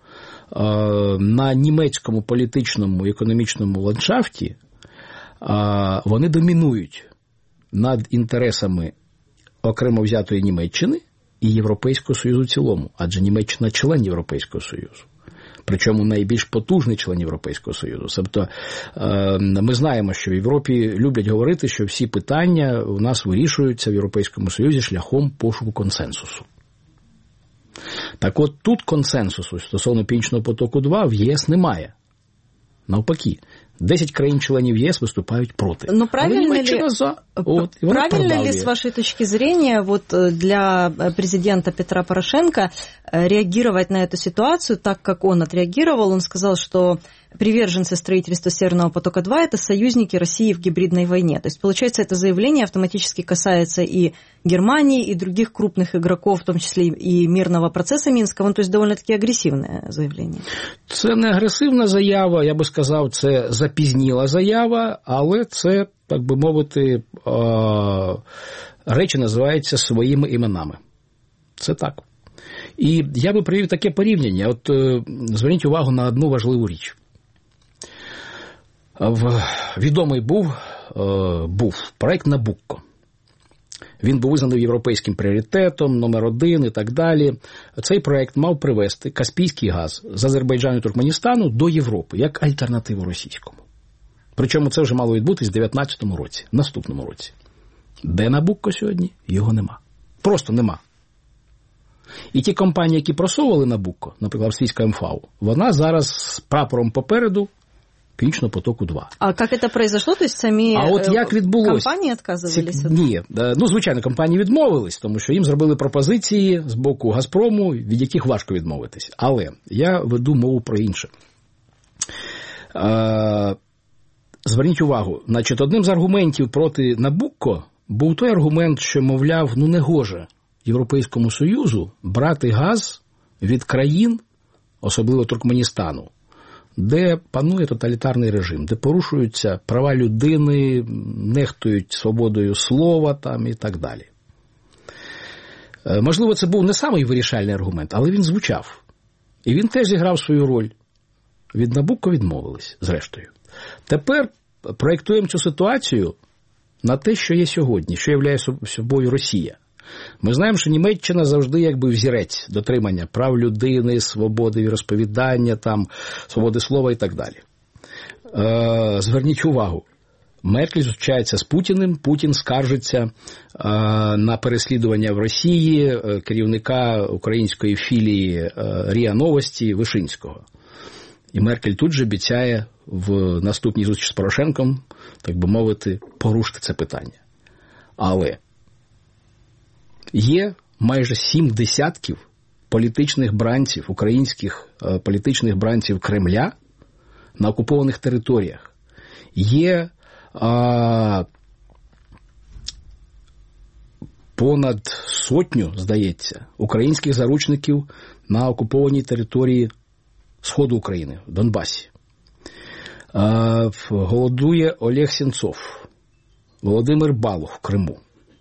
на німецькому політичному і економічному ландшафті, вони домінують над інтересами окремо взятої Німеччини і Європейського Союзу в цілому, адже Німеччина – член Європейського Союзу. Причому найбільш потужний член Європейського Союзу. Тобто ми знаємо, що в Європі люблять говорити, що всі питання у нас вирішуються в Європейському Союзі шляхом пошуку консенсусу. Так от тут консенсусу стосовно Північного потоку-2 в ЄС немає. Навпаки, 10 країн-членів ЄС выступают проти. Но правильно ли, с вашей точки зрения, вот для президента Петра Порошенко реагировать на эту ситуацию так, как он отреагировал? Он сказал, что приверженцы строительства Северного потока-2 – это союзники России в гибридной войне. То есть, получается, это заявление автоматически касается и Германии, и других крупных игроков, в том числе и мирного процесса Минского. Ну, то есть, довольно-таки агрессивное заявление. Це не агресивна заява, я би сказав, це запізніла заява, але це, так би мовити, речі називаються своїми іменами. Це так. І я би привів таке порівняння. От зверніть увагу на одну важливу річ. Відомий був проект «Набукко». Він був визнаний європейським пріоритетом, номер 1 і так далі. Цей проект мав привести Каспійський газ з Азербайджану і Туркменістану до Європи, як альтернативу російському. Причому це вже мало відбутись в 2019 році, наступному році. Де Набукко сьогодні? Його нема. Просто нема. І ті компанії, які просовували Набукко, наприклад, австрійська МФАУ, вона зараз з прапором попереду Північного потоку-2. А як це произошло? Тобто самі компанії відказувалися? Ні. Ну, звичайно, компанії відмовились, тому що їм зробили пропозиції з боку «Газпрому», від яких важко відмовитись. Але я веду мову про інше. Зверніть увагу, значить, одним з аргументів проти Набукко був той аргумент, що, мовляв, не гоже Європейському Союзу брати газ від країн, особливо Туркменістану, де панує тоталітарний режим, де порушуються права людини, нехтують свободою слова там і так далі. Можливо, це був не самий вирішальний аргумент, але він звучав. І він теж зіграв свою роль. Від Набукко відмовились, зрештою. Тепер проєктуємо цю ситуацію на те, що є сьогодні, що являє собою Росія. Ми знаємо, що Німеччина завжди якби взірець дотримання прав людини, свободи розповідання, там, свободи слова і так далі. Зверніть увагу, Меркель зустрічається з Путіним, Путін скаржиться на переслідування в Росії керівника української філії РІА Новості Вишинського. І Меркель тут же обіцяє в наступній зустрічі з Порошенком, так би мовити, порушити це питання. Але є майже 7 десятків політичних бранців, українських політичних бранців Кремля на окупованих територіях. Є понад 100, здається, українських заручників на окупованій території Сходу України, в Донбасі. Голодує Олег Сенцов, Володимир Балух в Криму.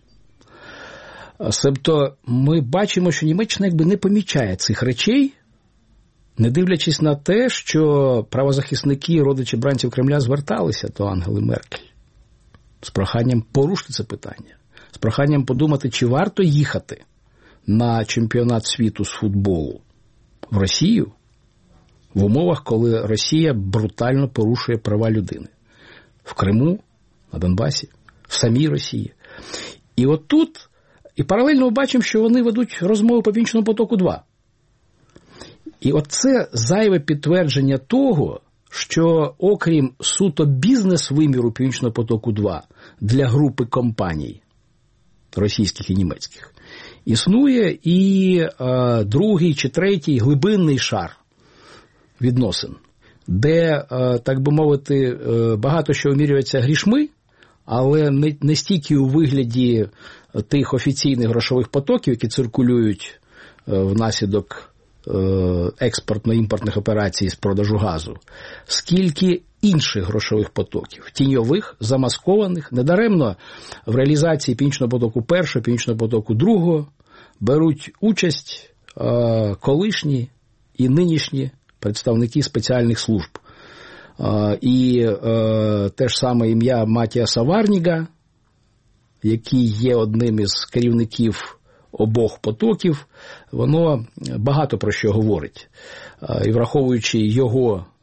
Тобто ми бачимо, що Німеччина якби не помічає цих речей, не дивлячись на те, що правозахисники, родичі бранців Кремля зверталися до Ангели Меркель з проханням порушити це питання, з проханням подумати, чи варто їхати на чемпіонат світу з футболу в Росію в умовах, коли Росія брутально порушує права людини. В Криму, на Донбасі, в самій Росії. І от тут, і паралельно ми бачимо, що вони ведуть розмови по Північному потоку-2. І от це зайве підтвердження того, що окрім суто бізнес-виміру Північного потоку-2 для групи компаній російських і німецьких, існує і другий чи третій глибинний шар відносин, де, так би мовити, багато що вимірюється грішми, але не стільки у вигляді тих офіційних грошових потоків, які циркулюють внаслідок експортно-імпортних операцій з продажу газу, скільки інших грошових потоків, тіньових, замаскованих. Недаремно в реалізації Північного потоку-1, Північного потоку-2 беруть участь колишні і нинішні представники спеціальних служб. І те ж саме ім'я Матіаса Варніга, який є одним із керівників обох потоків, воно багато про що говорить. І враховуючи його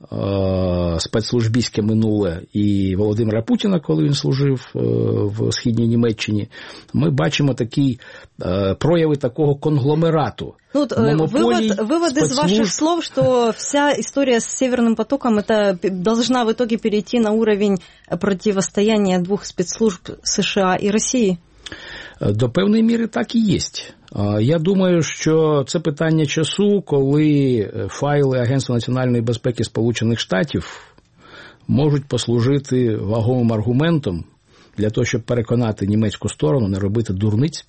спецслужбістське минуле і Володимира Путіна, коли він служив в Східній Німеччині, ми бачимо такі прояви такого конгломерату. Ну, вывод из ваших слов, что вся история с Северным потоком это должна в итоге перейти на уровень противостояния двух спецслужб США і Росії? До певної міри так і є. Я думаю, що це питання часу, коли файли Агентства національної безпеки Сполучених Штатів можуть послужити вагомим аргументом для того, щоб переконати німецьку сторону не робити дурниць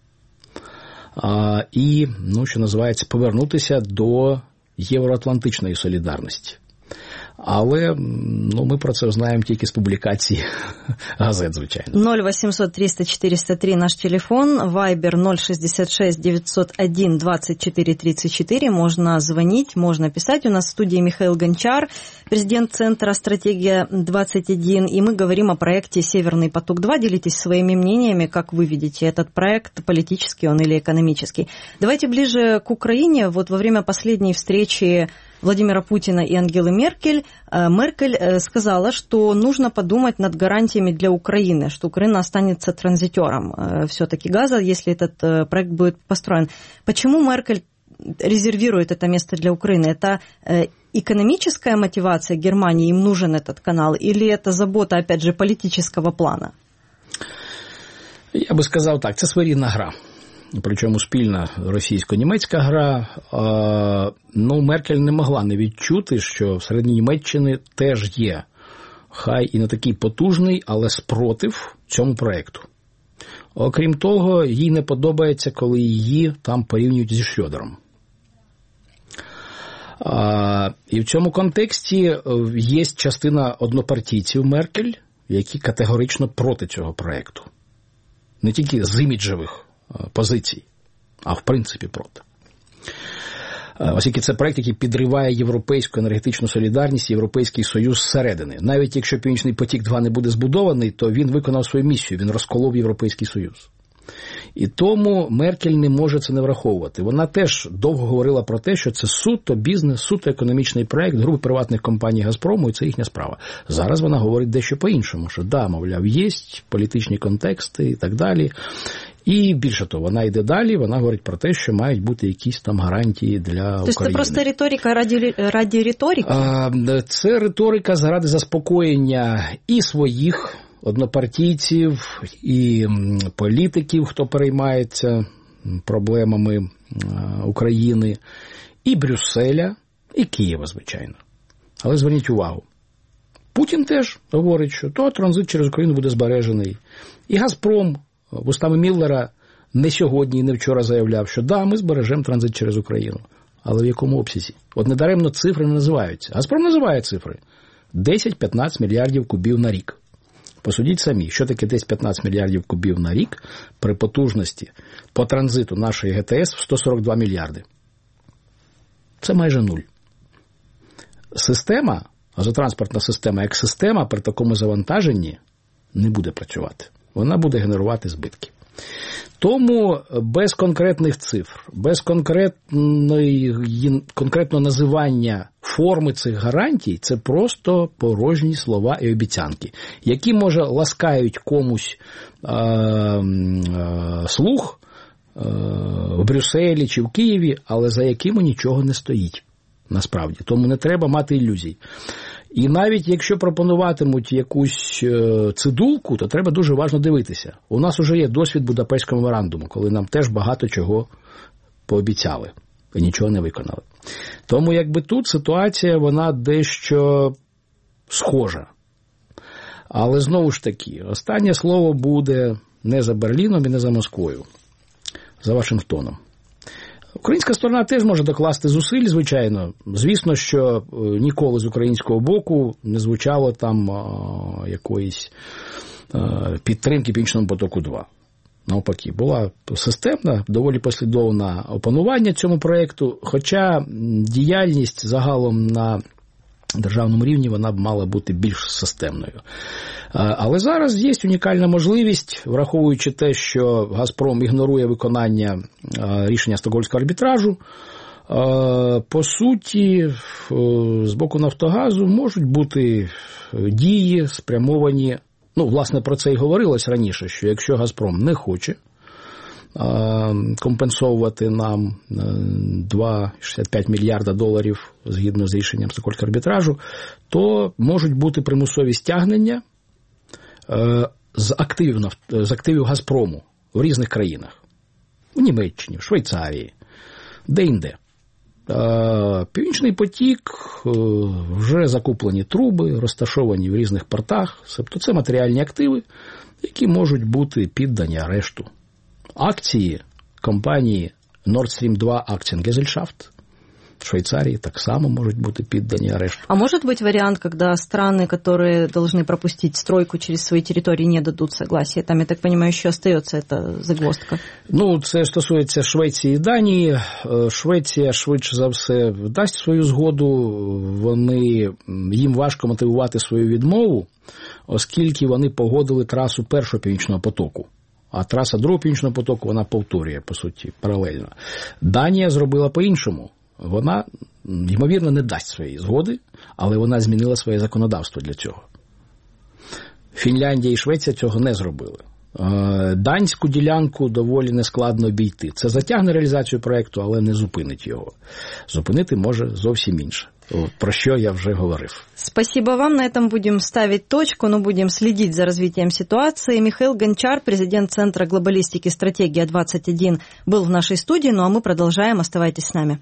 і, що називається, повернутися до євроатлантичної солідарності. Але ми про це знаємо тільки з публікацій газет, звичайно. 0800 300 403 наш телефон, Viber 066 901 24 34. Можно звонить, можно писать. У нас в студии Михаил Гончар, президент Центра «Стратегия-21». И мы говорим о проекте «Северный поток-2». Делитесь своими мнениями, как вы видите этот проект, политический он или экономический. Давайте ближе к Украине. Вот во время последней встречи Владимира Путина и Ангелы Меркель, Меркель сказала, что нужно подумать над гарантиями для Украины, что Украина останется транзитером все-таки газа, если этот проект будет построен. Почему Меркель резервирует это место для Украины? Это экономическая мотивация Германии, им нужен этот канал, или это забота, опять же, политического плана? Я би сказав так, це своєрідна гра. Причому спільна російсько-німецька гра. Меркель не могла не відчути, що всередині Німеччини теж є, хай і не такий потужний, але спротив цьому проєкту. Окрім того, їй не подобається, коли її там порівнюють зі Шрёдером. І в цьому контексті є частина однопартійців Меркель, які категорично проти цього проєкту. Не тільки з іміджевих позицій, а в принципі проти. Оскільки це проєкт, який підриває європейську енергетичну солідарність, Європейський Союз зсередини. Навіть якщо Північний потік-2 не буде збудований, то він виконав свою місію, він розколов Європейський Союз. І тому Меркель не може це не враховувати. Вона теж довго говорила про те, що це суто бізнес, суто економічний проєкт групи приватних компаній «Газпрому», і це їхня справа. Зараз вона говорить дещо по-іншому, що мовляв, є політичні контексти і так далі. І більше того, вона йде далі, вона говорить про те, що мають бути якісь там гарантії для України. Тобто це просто риторика раді риторики? Це риторика заради заспокоєння і своїх однопартійців, і політиків, хто переймається проблемами України, і Брюсселя, і Києва, звичайно. Але зверніть увагу, Путін теж говорить, що транзит через Україну буде збережений. І «Газпром» вустами Міллера не сьогодні і не вчора заявляв, що ми збережемо транзит через Україну. Але в якому обсязі? От недаремно цифри не називаються. «Газпром» називає цифри. 10-15 мільярдів кубів на рік. Посудіть самі, що таке 10-15 мільярдів кубів на рік при потужності по транзиту нашої ГТС в 142 мільярди. Це майже нуль. Система, газотранспортна система як система при такому завантаженні не буде працювати. Вона буде генерувати збитки. Тому без конкретних цифр, без конкретного називання форми цих гарантій, це просто порожні слова і обіцянки, які, може, ласкають комусь слух в Брюсселі чи в Києві, але за якими нічого не стоїть, насправді. Тому не треба мати ілюзій. І навіть якщо пропонуватимуть якусь цидулку, то треба дуже уважно дивитися. У нас вже є досвід Будапештського меморандуму, коли нам теж багато чого пообіцяли і нічого не виконали. Тому якби тут ситуація, вона дещо схожа. Але знову ж таки, останнє слово буде не за Берліном і не за Москвою, за Вашингтоном. Українська сторона теж може докласти зусиль, звичайно. Звісно, що ніколи з українського боку не звучало там якоїсь підтримки Північному потоку-2. Навпаки, була системна, доволі послідовна опанування цьому проєкту, хоча діяльність загалом на державному рівні вона б мала бути більш системною. Але зараз є унікальна можливість, враховуючи те, що «Газпром» ігнорує виконання рішення Стокгольмського арбітражу, По суті, з боку «Нафтогазу» можуть бути дії спрямовані, власне, про це і говорилось раніше, що якщо «Газпром» не хоче компенсовувати нам 2,65 мільярда доларів згідно з рішенням Стокгольмського-арбітражу, то можуть бути примусові стягнення з активів «Газпрому» в різних країнах. У Німеччині, в Швейцарії, де-інде. Північний потік, вже закуплені труби, розташовані в різних портах. Тобто це матеріальні активи, які можуть бути піддані арешту. Акції компанії Nord Stream 2 Aktiengesellschaft в Швейцарии так само может быть піддані арешту. А может быть вариант, когда страны, которые должны пропустить стройку через свои территории, не дадут согласия? Там, я так понимаю, еще остается эта загвоздка. Це стосується Швеції і Данії. Швеція, швидше за все, дасть свою згоду. Їм важко мотивувати свою відмову, оскільки вони погодили трасу першого Північного потоку. А траса другого Північного потоку, вона повторює, по суті, паралельно. Данія зробила по-іншому. Вона, ймовірно, не дасть своєї згоди, але вона змінила своє законодавство для цього. Фінляндія і Швеція цього не зробили. Данську ділянку доволі нескладно обійти. Це затягне реалізацію проєкту, але не зупинить його. Зупинити може зовсім інше. Про що я вже говорив. Спасибо вам. На этом будем ставить точку, но будем следить за развитием ситуации. Михаил Гончар, президент Центра глобалистики «Стратегия-21», был в нашей студии, ну а мы продолжаем. Оставайтесь с нами.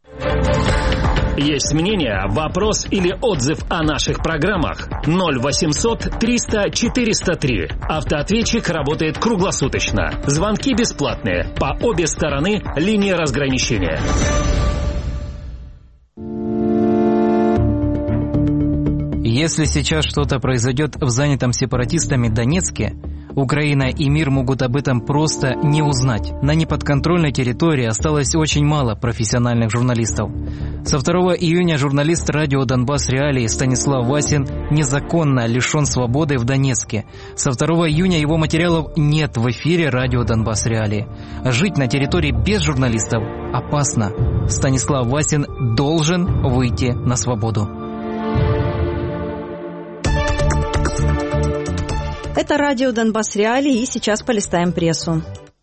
Есть мнение, вопрос или отзыв о наших программах? 0800 300 403. Автоответчик работает круглосуточно. Звонки бесплатные. По обе стороны линии разграничения. Если сейчас что-то произойдет в занятом сепаратистами Донецке, Украина и мир могут об этом просто не узнать. На неподконтрольной территории осталось очень мало профессиональных журналистов. Со 2 июня журналист радио «Донбасс Реалии» Станислав Васин незаконно лишен свободы в Донецке. Со 2 июня его материалов нет в эфире радио «Донбасс Реалии». Жить на территории без журналистов опасно. Станислав Васин должен выйти на свободу. Это радио «Донбасс Реалии», и сейчас полистаем прессу.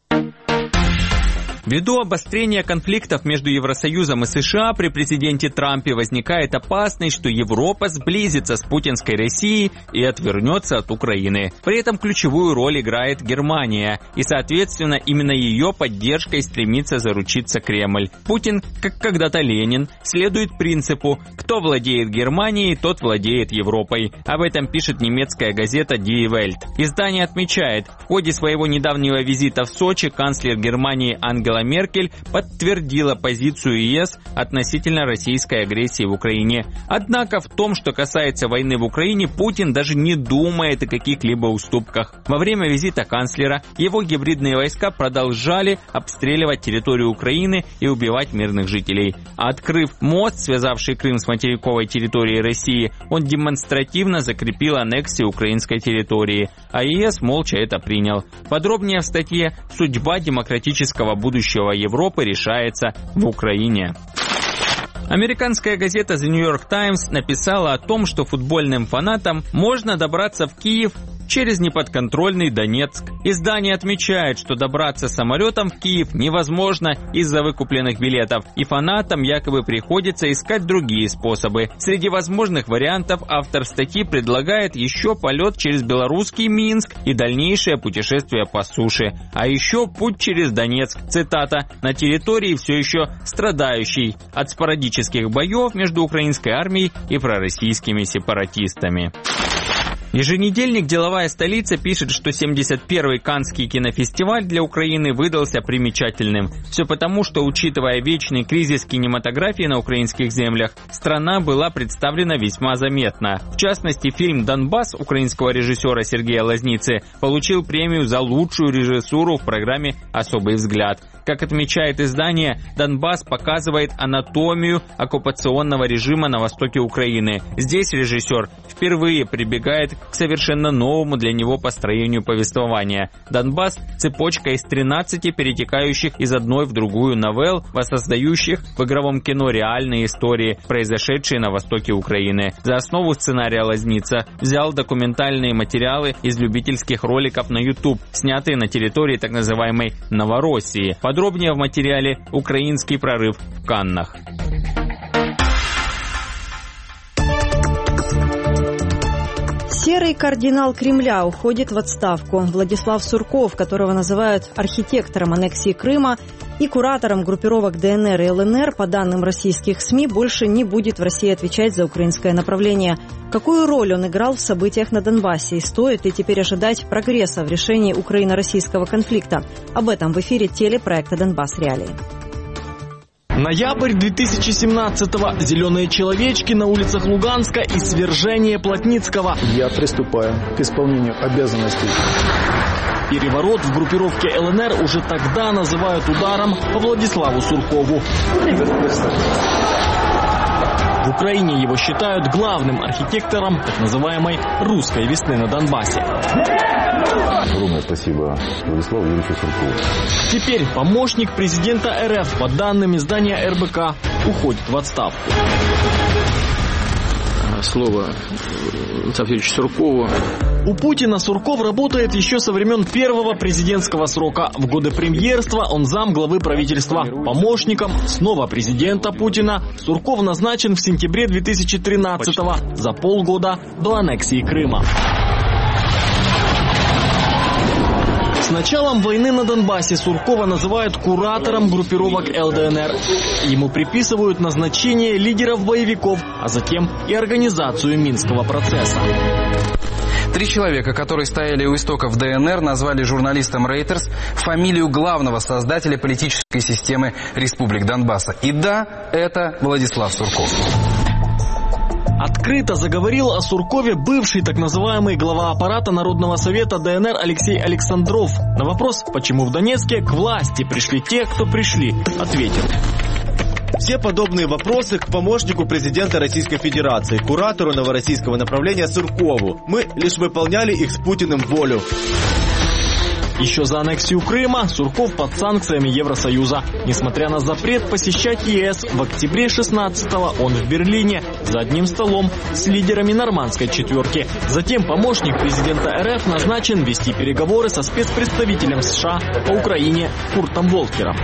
Ввиду обострения конфликтов между Евросоюзом и США при президенте Трампе возникает опасность, что Европа сблизится с путинской Россией и отвернется от Украины. При этом ключевую роль играет Германия, и, соответственно, именно ее поддержкой стремится заручиться Кремль. Путин, как когда-то Ленин, следует принципу «кто владеет Германией, тот владеет Европой». Об этом пишет немецкая газета Die Welt. Издание отмечает, в ходе своего недавнего визита в Сочи канцлер Германии Ангела Меркель подтвердила позицию ЕС относительно российской агрессии в Украине. Однако в том, что касается войны в Украине, Путин даже не думает о каких-либо уступках. Во время визита канцлера его гибридные войска продолжали обстреливать территорию Украины и убивать мирных жителей. Открыв мост, связавший Крым с материковой территорией России, он демонстративно закрепил аннексию украинской территории, а ЕС молча это принял. Подробнее в статье «Судьба демократического будущего Европы решается в Украине». Американская газета The New York Times написала о том, что футбольным фанатам можно добраться в Киев через неподконтрольный Донецк. Издание отмечает, что добраться самолетом в Киев невозможно из-за выкупленных билетов, и фанатам якобы приходится искать другие способы. Среди возможных вариантов автор статьи предлагает еще полет через белорусский Минск и дальнейшее путешествие по суше. А еще путь через Донецк, цитата, на территории все еще страдающей от спорадических боев между украинской армией и пророссийскими сепаратистами. Еженедельник «Деловая столица» пишет, что 71-й Каннский кинофестиваль для Украины выдался примечательным. Все потому, что, учитывая вечный кризис кинематографии на украинских землях, страна была представлена весьма заметно. В частности, фильм «Донбасс» украинского режиссера Сергея Лазницы получил премию за лучшую режиссуру в программе «Особый взгляд». Как отмечает издание, Донбасс показывает анатомию оккупационного режима на востоке Украины. Здесь режиссер впервые прибегает к совершенно новому для него построению повествования. Донбасс – цепочка из 13 перетекающих из одной в другую новелл, воссоздающих в игровом кино реальные истории, произошедшие на востоке Украины. За основу сценария Лазница взял документальные материалы из любительских роликов на YouTube, снятые на территории так называемой Новороссии. Подробнее в материале «Украинский прорыв в Каннах». Серый кардинал Кремля уходит в отставку. Владислав Сурков, которого называют архитектором аннексии Крыма и куратором группировок ДНР и ЛНР, по данным российских СМИ, больше не будет в России отвечать за украинское направление. Какую роль он играл в событиях на Донбассе и стоит ли теперь ожидать прогресса в решении украино-российского конфликта? Об этом в эфире телепроекта «Донбасс Реалии». Ноябрь 2017-го. Зеленые человечки на улицах Луганска и свержение Плотницкого. Я приступаю к исполнению обязанностей. Переворот в группировке ЛНР уже тогда называют ударом по Владиславу Суркову. В Украине его считают главным архитектором так называемой «русской весны» на Донбассе. Огромное спасибо Владиславу Юрьевичу Суркову. Теперь помощник президента РФ, по данным издания РБК, уходит в отставку. Слово Юрьевичу Суркову. У Путина Сурков работает еще со времен первого президентского срока. В годы премьерства он зам главы правительства. Помощником снова президента Путина Сурков назначен в сентябре 2013-го, за полгода до аннексии Крыма. С началом войны на Донбассе Суркова называют куратором группировок ЛДНР. Ему приписывают назначение лидеров боевиков, а затем и организацию Минского процесса. 3 человека, которые стояли у истоков ДНР, назвали журналистам Reuters фамилию главного создателя политической системы республик Донбасса. И да, это Владислав Сурков. Открыто заговорил о Суркове бывший так называемый глава аппарата Народного совета ДНР Алексей Александров. На вопрос, почему в Донецке к власти пришли те, кто пришли, ответил: все подобные вопросы к помощнику президента Российской Федерации, куратору новороссийского направления Суркову. Мы лишь выполняли их с Путиным волю. Еще за аннексию Крыма Сурков под санкциями Евросоюза. Несмотря на запрет посещать ЕС, в октябре 16-го он в Берлине за одним столом с лидерами нормандской четверки. Затем помощник президента РФ назначен вести переговоры со спецпредставителем США по Украине Куртом Волкером.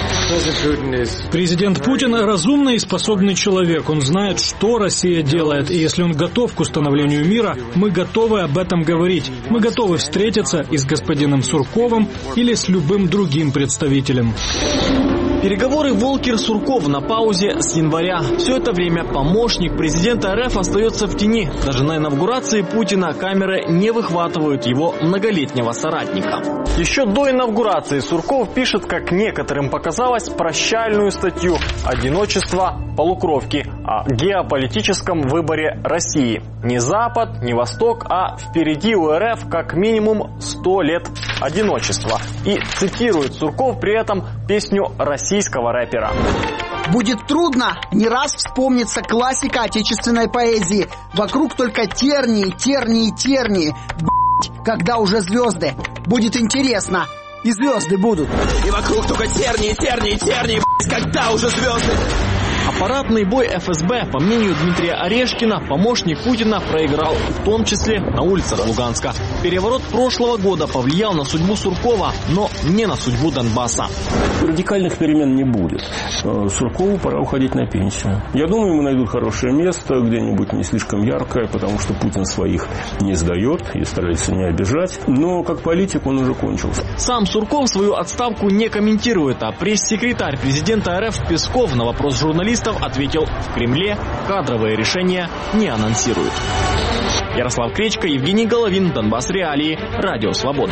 Президент Путин разумный и способный человек. Он знает, что Россия делает. И если он готов к установлению мира, мы готовы об этом говорить. Мы готовы встретиться и с господином Сурковым или с любым другим представителем. Переговоры Волкер-Сурков на паузе с января. Все это время помощник президента РФ остается в тени. Даже на инаугурации Путина камеры не выхватывают его многолетнего соратника. Еще до инаугурации Сурков пишет, как некоторым показалось, прощальную статью «Одиночество полукровки» о геополитическом выборе России. Не Запад, не Восток, а впереди у РФ как минимум 100 лет одиночества. И цитирует Сурков при этом песню российского рэпера. Будет трудно, не раз вспомнится классика отечественной поэзии. Вокруг только тернии, тернии, тернии. Когда уже звезды. Будет интересно. И звезды будут. И вокруг только тернии, тернии, тернии. Когда уже звезды. Аппаратный бой ФСБ, по мнению Дмитрия Орешкина, помощник Путина проиграл, в том числе на улицах Луганска. Переворот прошлого года повлиял на судьбу Суркова, но не на судьбу Донбасса. Радикальных перемен не будет. Суркову пора уходить на пенсию. Я думаю, ему найдут хорошее место, где-нибудь не слишком яркое, потому что Путин своих не сдает и старается не обижать. Но как политик он уже кончился. Сам Сурков свою отставку не комментирует, а пресс-секретарь президента РФ Песков на вопрос журналистов ответил: в Кремле кадровые решения не анонсируют. Ярослав Кречко, Евгений Головин, Донбасс Реалии, Радио Свобода.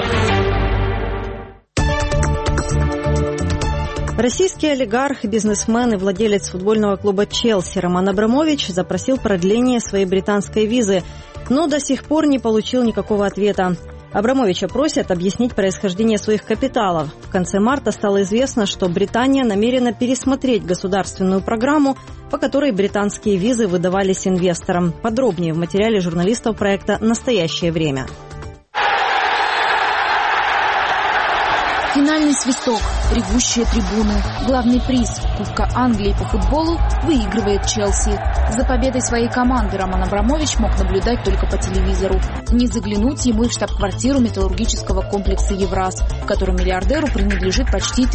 Российский олигарх, бизнесмен и владелец футбольного клуба «Челси» Роман Абрамович запросил продление своей британской визы, но до сих пор не получил никакого ответа. Абрамовича просят объяснить происхождение своих капиталов. В конце марта стало известно, что Британия намерена пересмотреть государственную программу, по которой британские визы выдавались инвесторам. Подробнее в материале журналистов проекта «Настоящее время». Финальный свисток, ревущие трибуны. Главный приз – Кубка Англии по футболу выигрывает Челси. За победой своей команды Роман Абрамович мог наблюдать только по телевизору. Не заглянуть ему и в штаб-квартиру металлургического комплекса «Евраз», в котором миллиардеру принадлежит почти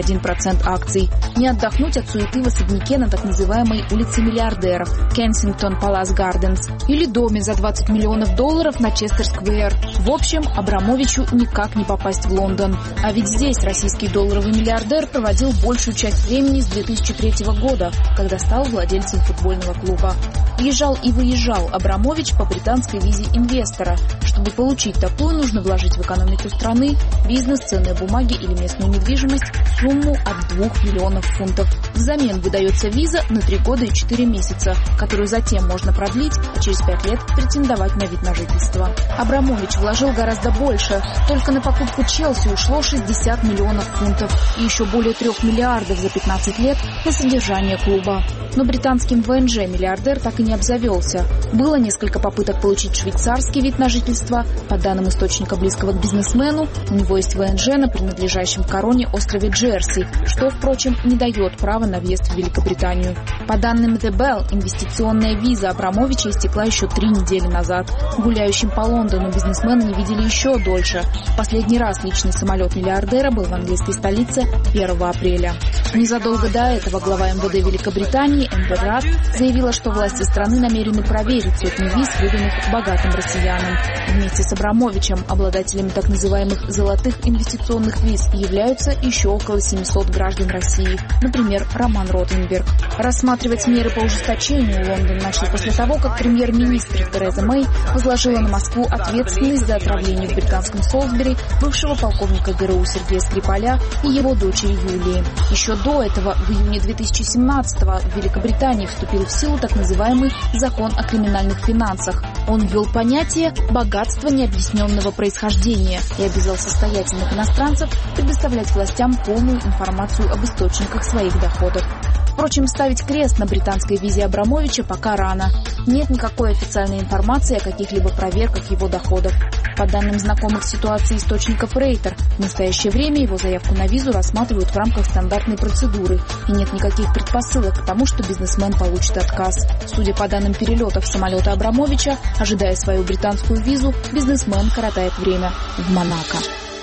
31% акций. Не отдохнуть от суеты в особняке на так называемой улице миллиардеров – Кенсингтон Палас Гарденс, или доме за $20 миллионов на Честер-сквер. В общем, Абрамовичу никак не попасть в Лондон. А ведь здесь российский долларовый миллиардер проводил большую часть времени с 2003 года, когда стал владельцем футбольного клуба. Въезжал и выезжал Абрамович по британской визе инвестора. Чтобы получить такую, нужно вложить в экономику страны, бизнес, ценные бумаги или местную недвижимость сумму от 2 миллионов фунтов. Взамен выдается виза на 3 года и 4 месяца, которую затем можно продлить, а через 5 лет претендовать на вид на жительство. Абрамович вложил гораздо больше. Только на покупку Челси ушло 60 миллионов фунтов и еще более 3 миллиардов за 15 лет на содержание клуба. Но британским ВНЖ миллиардер так и не обзавелся. Было несколько попыток получить швейцарский вид на жительство. По данным источника, близкого к бизнесмену, у него есть ВНЖ на принадлежащем короне острове Джерси, что, впрочем, не дает права на въезд в Великобританию. По данным The Bell, инвестиционная виза Абрамовича истекла еще 3 недели назад. Гуляющим по Лондону бизнесмена не видели еще дольше. В последний раз личный самолет миллиардера был в английской столице 1 апреля. Незадолго до этого глава МВД Великобритании Эмбер Рад заявила, что власти страны намерены проверить сотни виз, выданных богатым россиянам. Вместе с Абрамовичем обладателями так называемых «золотых инвестиционных виз» являются еще около 700 граждан России, например, Роман Ротенберг. Рассматривать меры по ужесточению Лондон начал после того, как премьер-министр Тереза Мэй возложила на Москву ответственность за отравление в британском Солсбери бывшего полковника ГРУ Сергея Скрипаля и его дочери Юлии. Еще до этого, в июне 2017-го, в Великобритании вступил в силу так называемый закон о криминальных финансах. Он ввел понятие «богатство необъясненного происхождения» и обязал состоятельных иностранцев предоставлять властям полную информацию об источниках своих доходов. Впрочем, ставить крест на британской визе Абрамовича пока рано. Нет никакой официальной информации о каких-либо проверках его доходов. По данным знакомых ситуации источников Рейтер, в настоящее время его заявку на визу рассматривают в рамках стандартной процедуры, и нет никаких предпосылок к тому, что бизнесмен получит отказ. Судя по данным перелетов самолета Абрамовича, ожидая свою британскую визу, бизнесмен коротает время в Монако.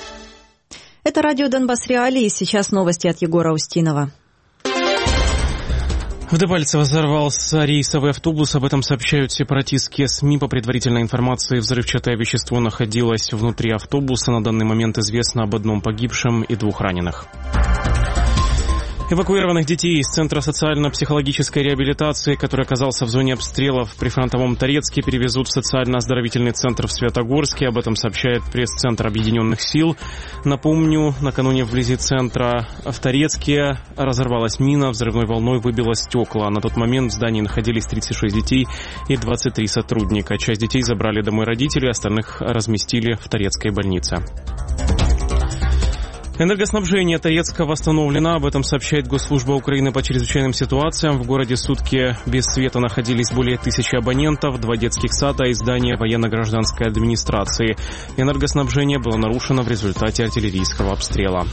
Это радио «Донбасс Реалии». Сейчас новости от Егора Устинова. В Дебальцево взорвался рейсовый автобус, об этом сообщают сепаратистские СМИ. По предварительной информации, взрывчатое вещество находилось внутри автобуса. На данный момент известно об 1 погибшем и 2 раненых. Эвакуированных детей из Центра социально-психологической реабилитации, который оказался в зоне обстрелов в прифронтовом Торецке, перевезут в социально-оздоровительный центр в Светогорске. Об этом сообщает пресс-центр Объединенных сил. Напомню, накануне вблизи центра в Торецке разорвалась мина, взрывной волной выбило стекла. На тот момент в здании находились 36 детей и 23 сотрудника. Часть детей забрали домой родители, остальных разместили в Торецкой больнице. Энергоснабжение Торецка восстановлено, об этом сообщает Госслужба Украины по чрезвычайным ситуациям. В городе сутки без света находились более 1000 абонентов, 2 детских сада и здание военно-гражданской администрации. Энергоснабжение было нарушено в результате артиллерийского обстрела.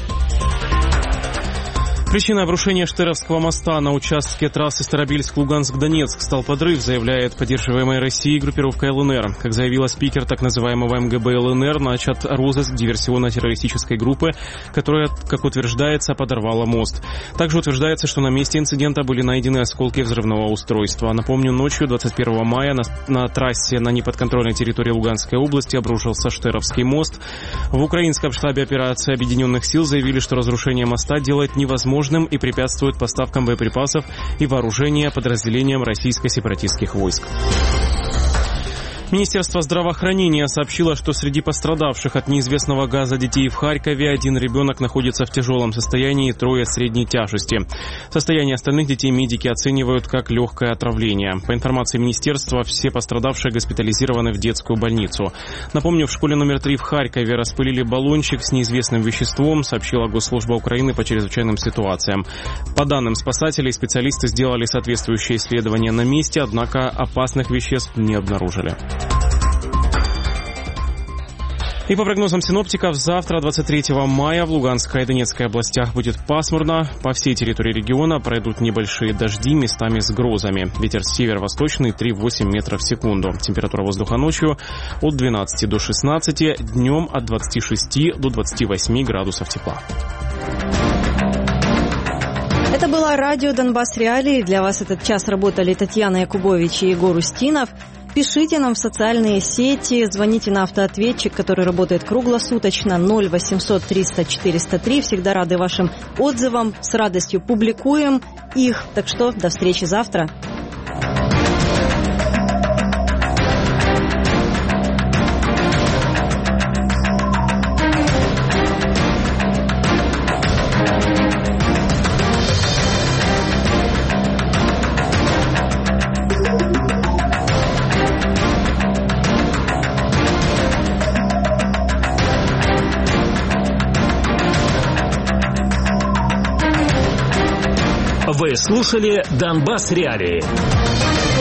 Причиной обрушения Штеровского моста на участке трассы Старобельск-Луганск-Донецк стал подрыв, заявляет поддерживаемая Россией группировка ЛНР. Как заявила спикер так называемого МГБ ЛНР, начат розыск диверсионно-террористической группы, которая, как утверждается, подорвала мост. Также утверждается, что на месте инцидента были найдены осколки взрывного устройства. Напомню, ночью 21 мая на трассе на неподконтрольной территории Луганской области обрушился Штеровский мост. В украинском штабе операции Объединенных сил заявили, что разрушение моста делает невозможным и препятствует поставкам боеприпасов и вооружения подразделениям российско-сепаратистских войск. Министерство здравоохранения сообщило, что среди пострадавших от неизвестного газа детей в Харькове один ребенок находится в тяжелом состоянии, 3 средней тяжести. Состояние остальных детей медики оценивают как легкое отравление. По информации министерства, все пострадавшие госпитализированы в детскую больницу. Напомню, в школе номер 3 в Харькове распылили баллончик с неизвестным веществом, сообщила Госслужба Украины по чрезвычайным ситуациям. По данным спасателей, специалисты сделали соответствующее исследование на месте, однако опасных веществ не обнаружили. И по прогнозам синоптиков, завтра, 23 мая, в Луганской и Донецкой областях будет пасмурно. По всей территории региона пройдут небольшие дожди, местами с грозами. Ветер северо-восточный 3,8 метров в секунду. Температура воздуха ночью от 12 до 16, днем от 26 до 28 градусов тепла. Это было радио «Донбасс Реалии». Для вас этот час работали Татьяна Якубович и Егор Устинов. Пишите нам в социальные сети, звоните на автоответчик, который работает круглосуточно, 0800 300 403. Всегда рады вашим отзывам, с радостью публикуем их. Так что до встречи завтра. Вы слушали «Донбасс Реалии».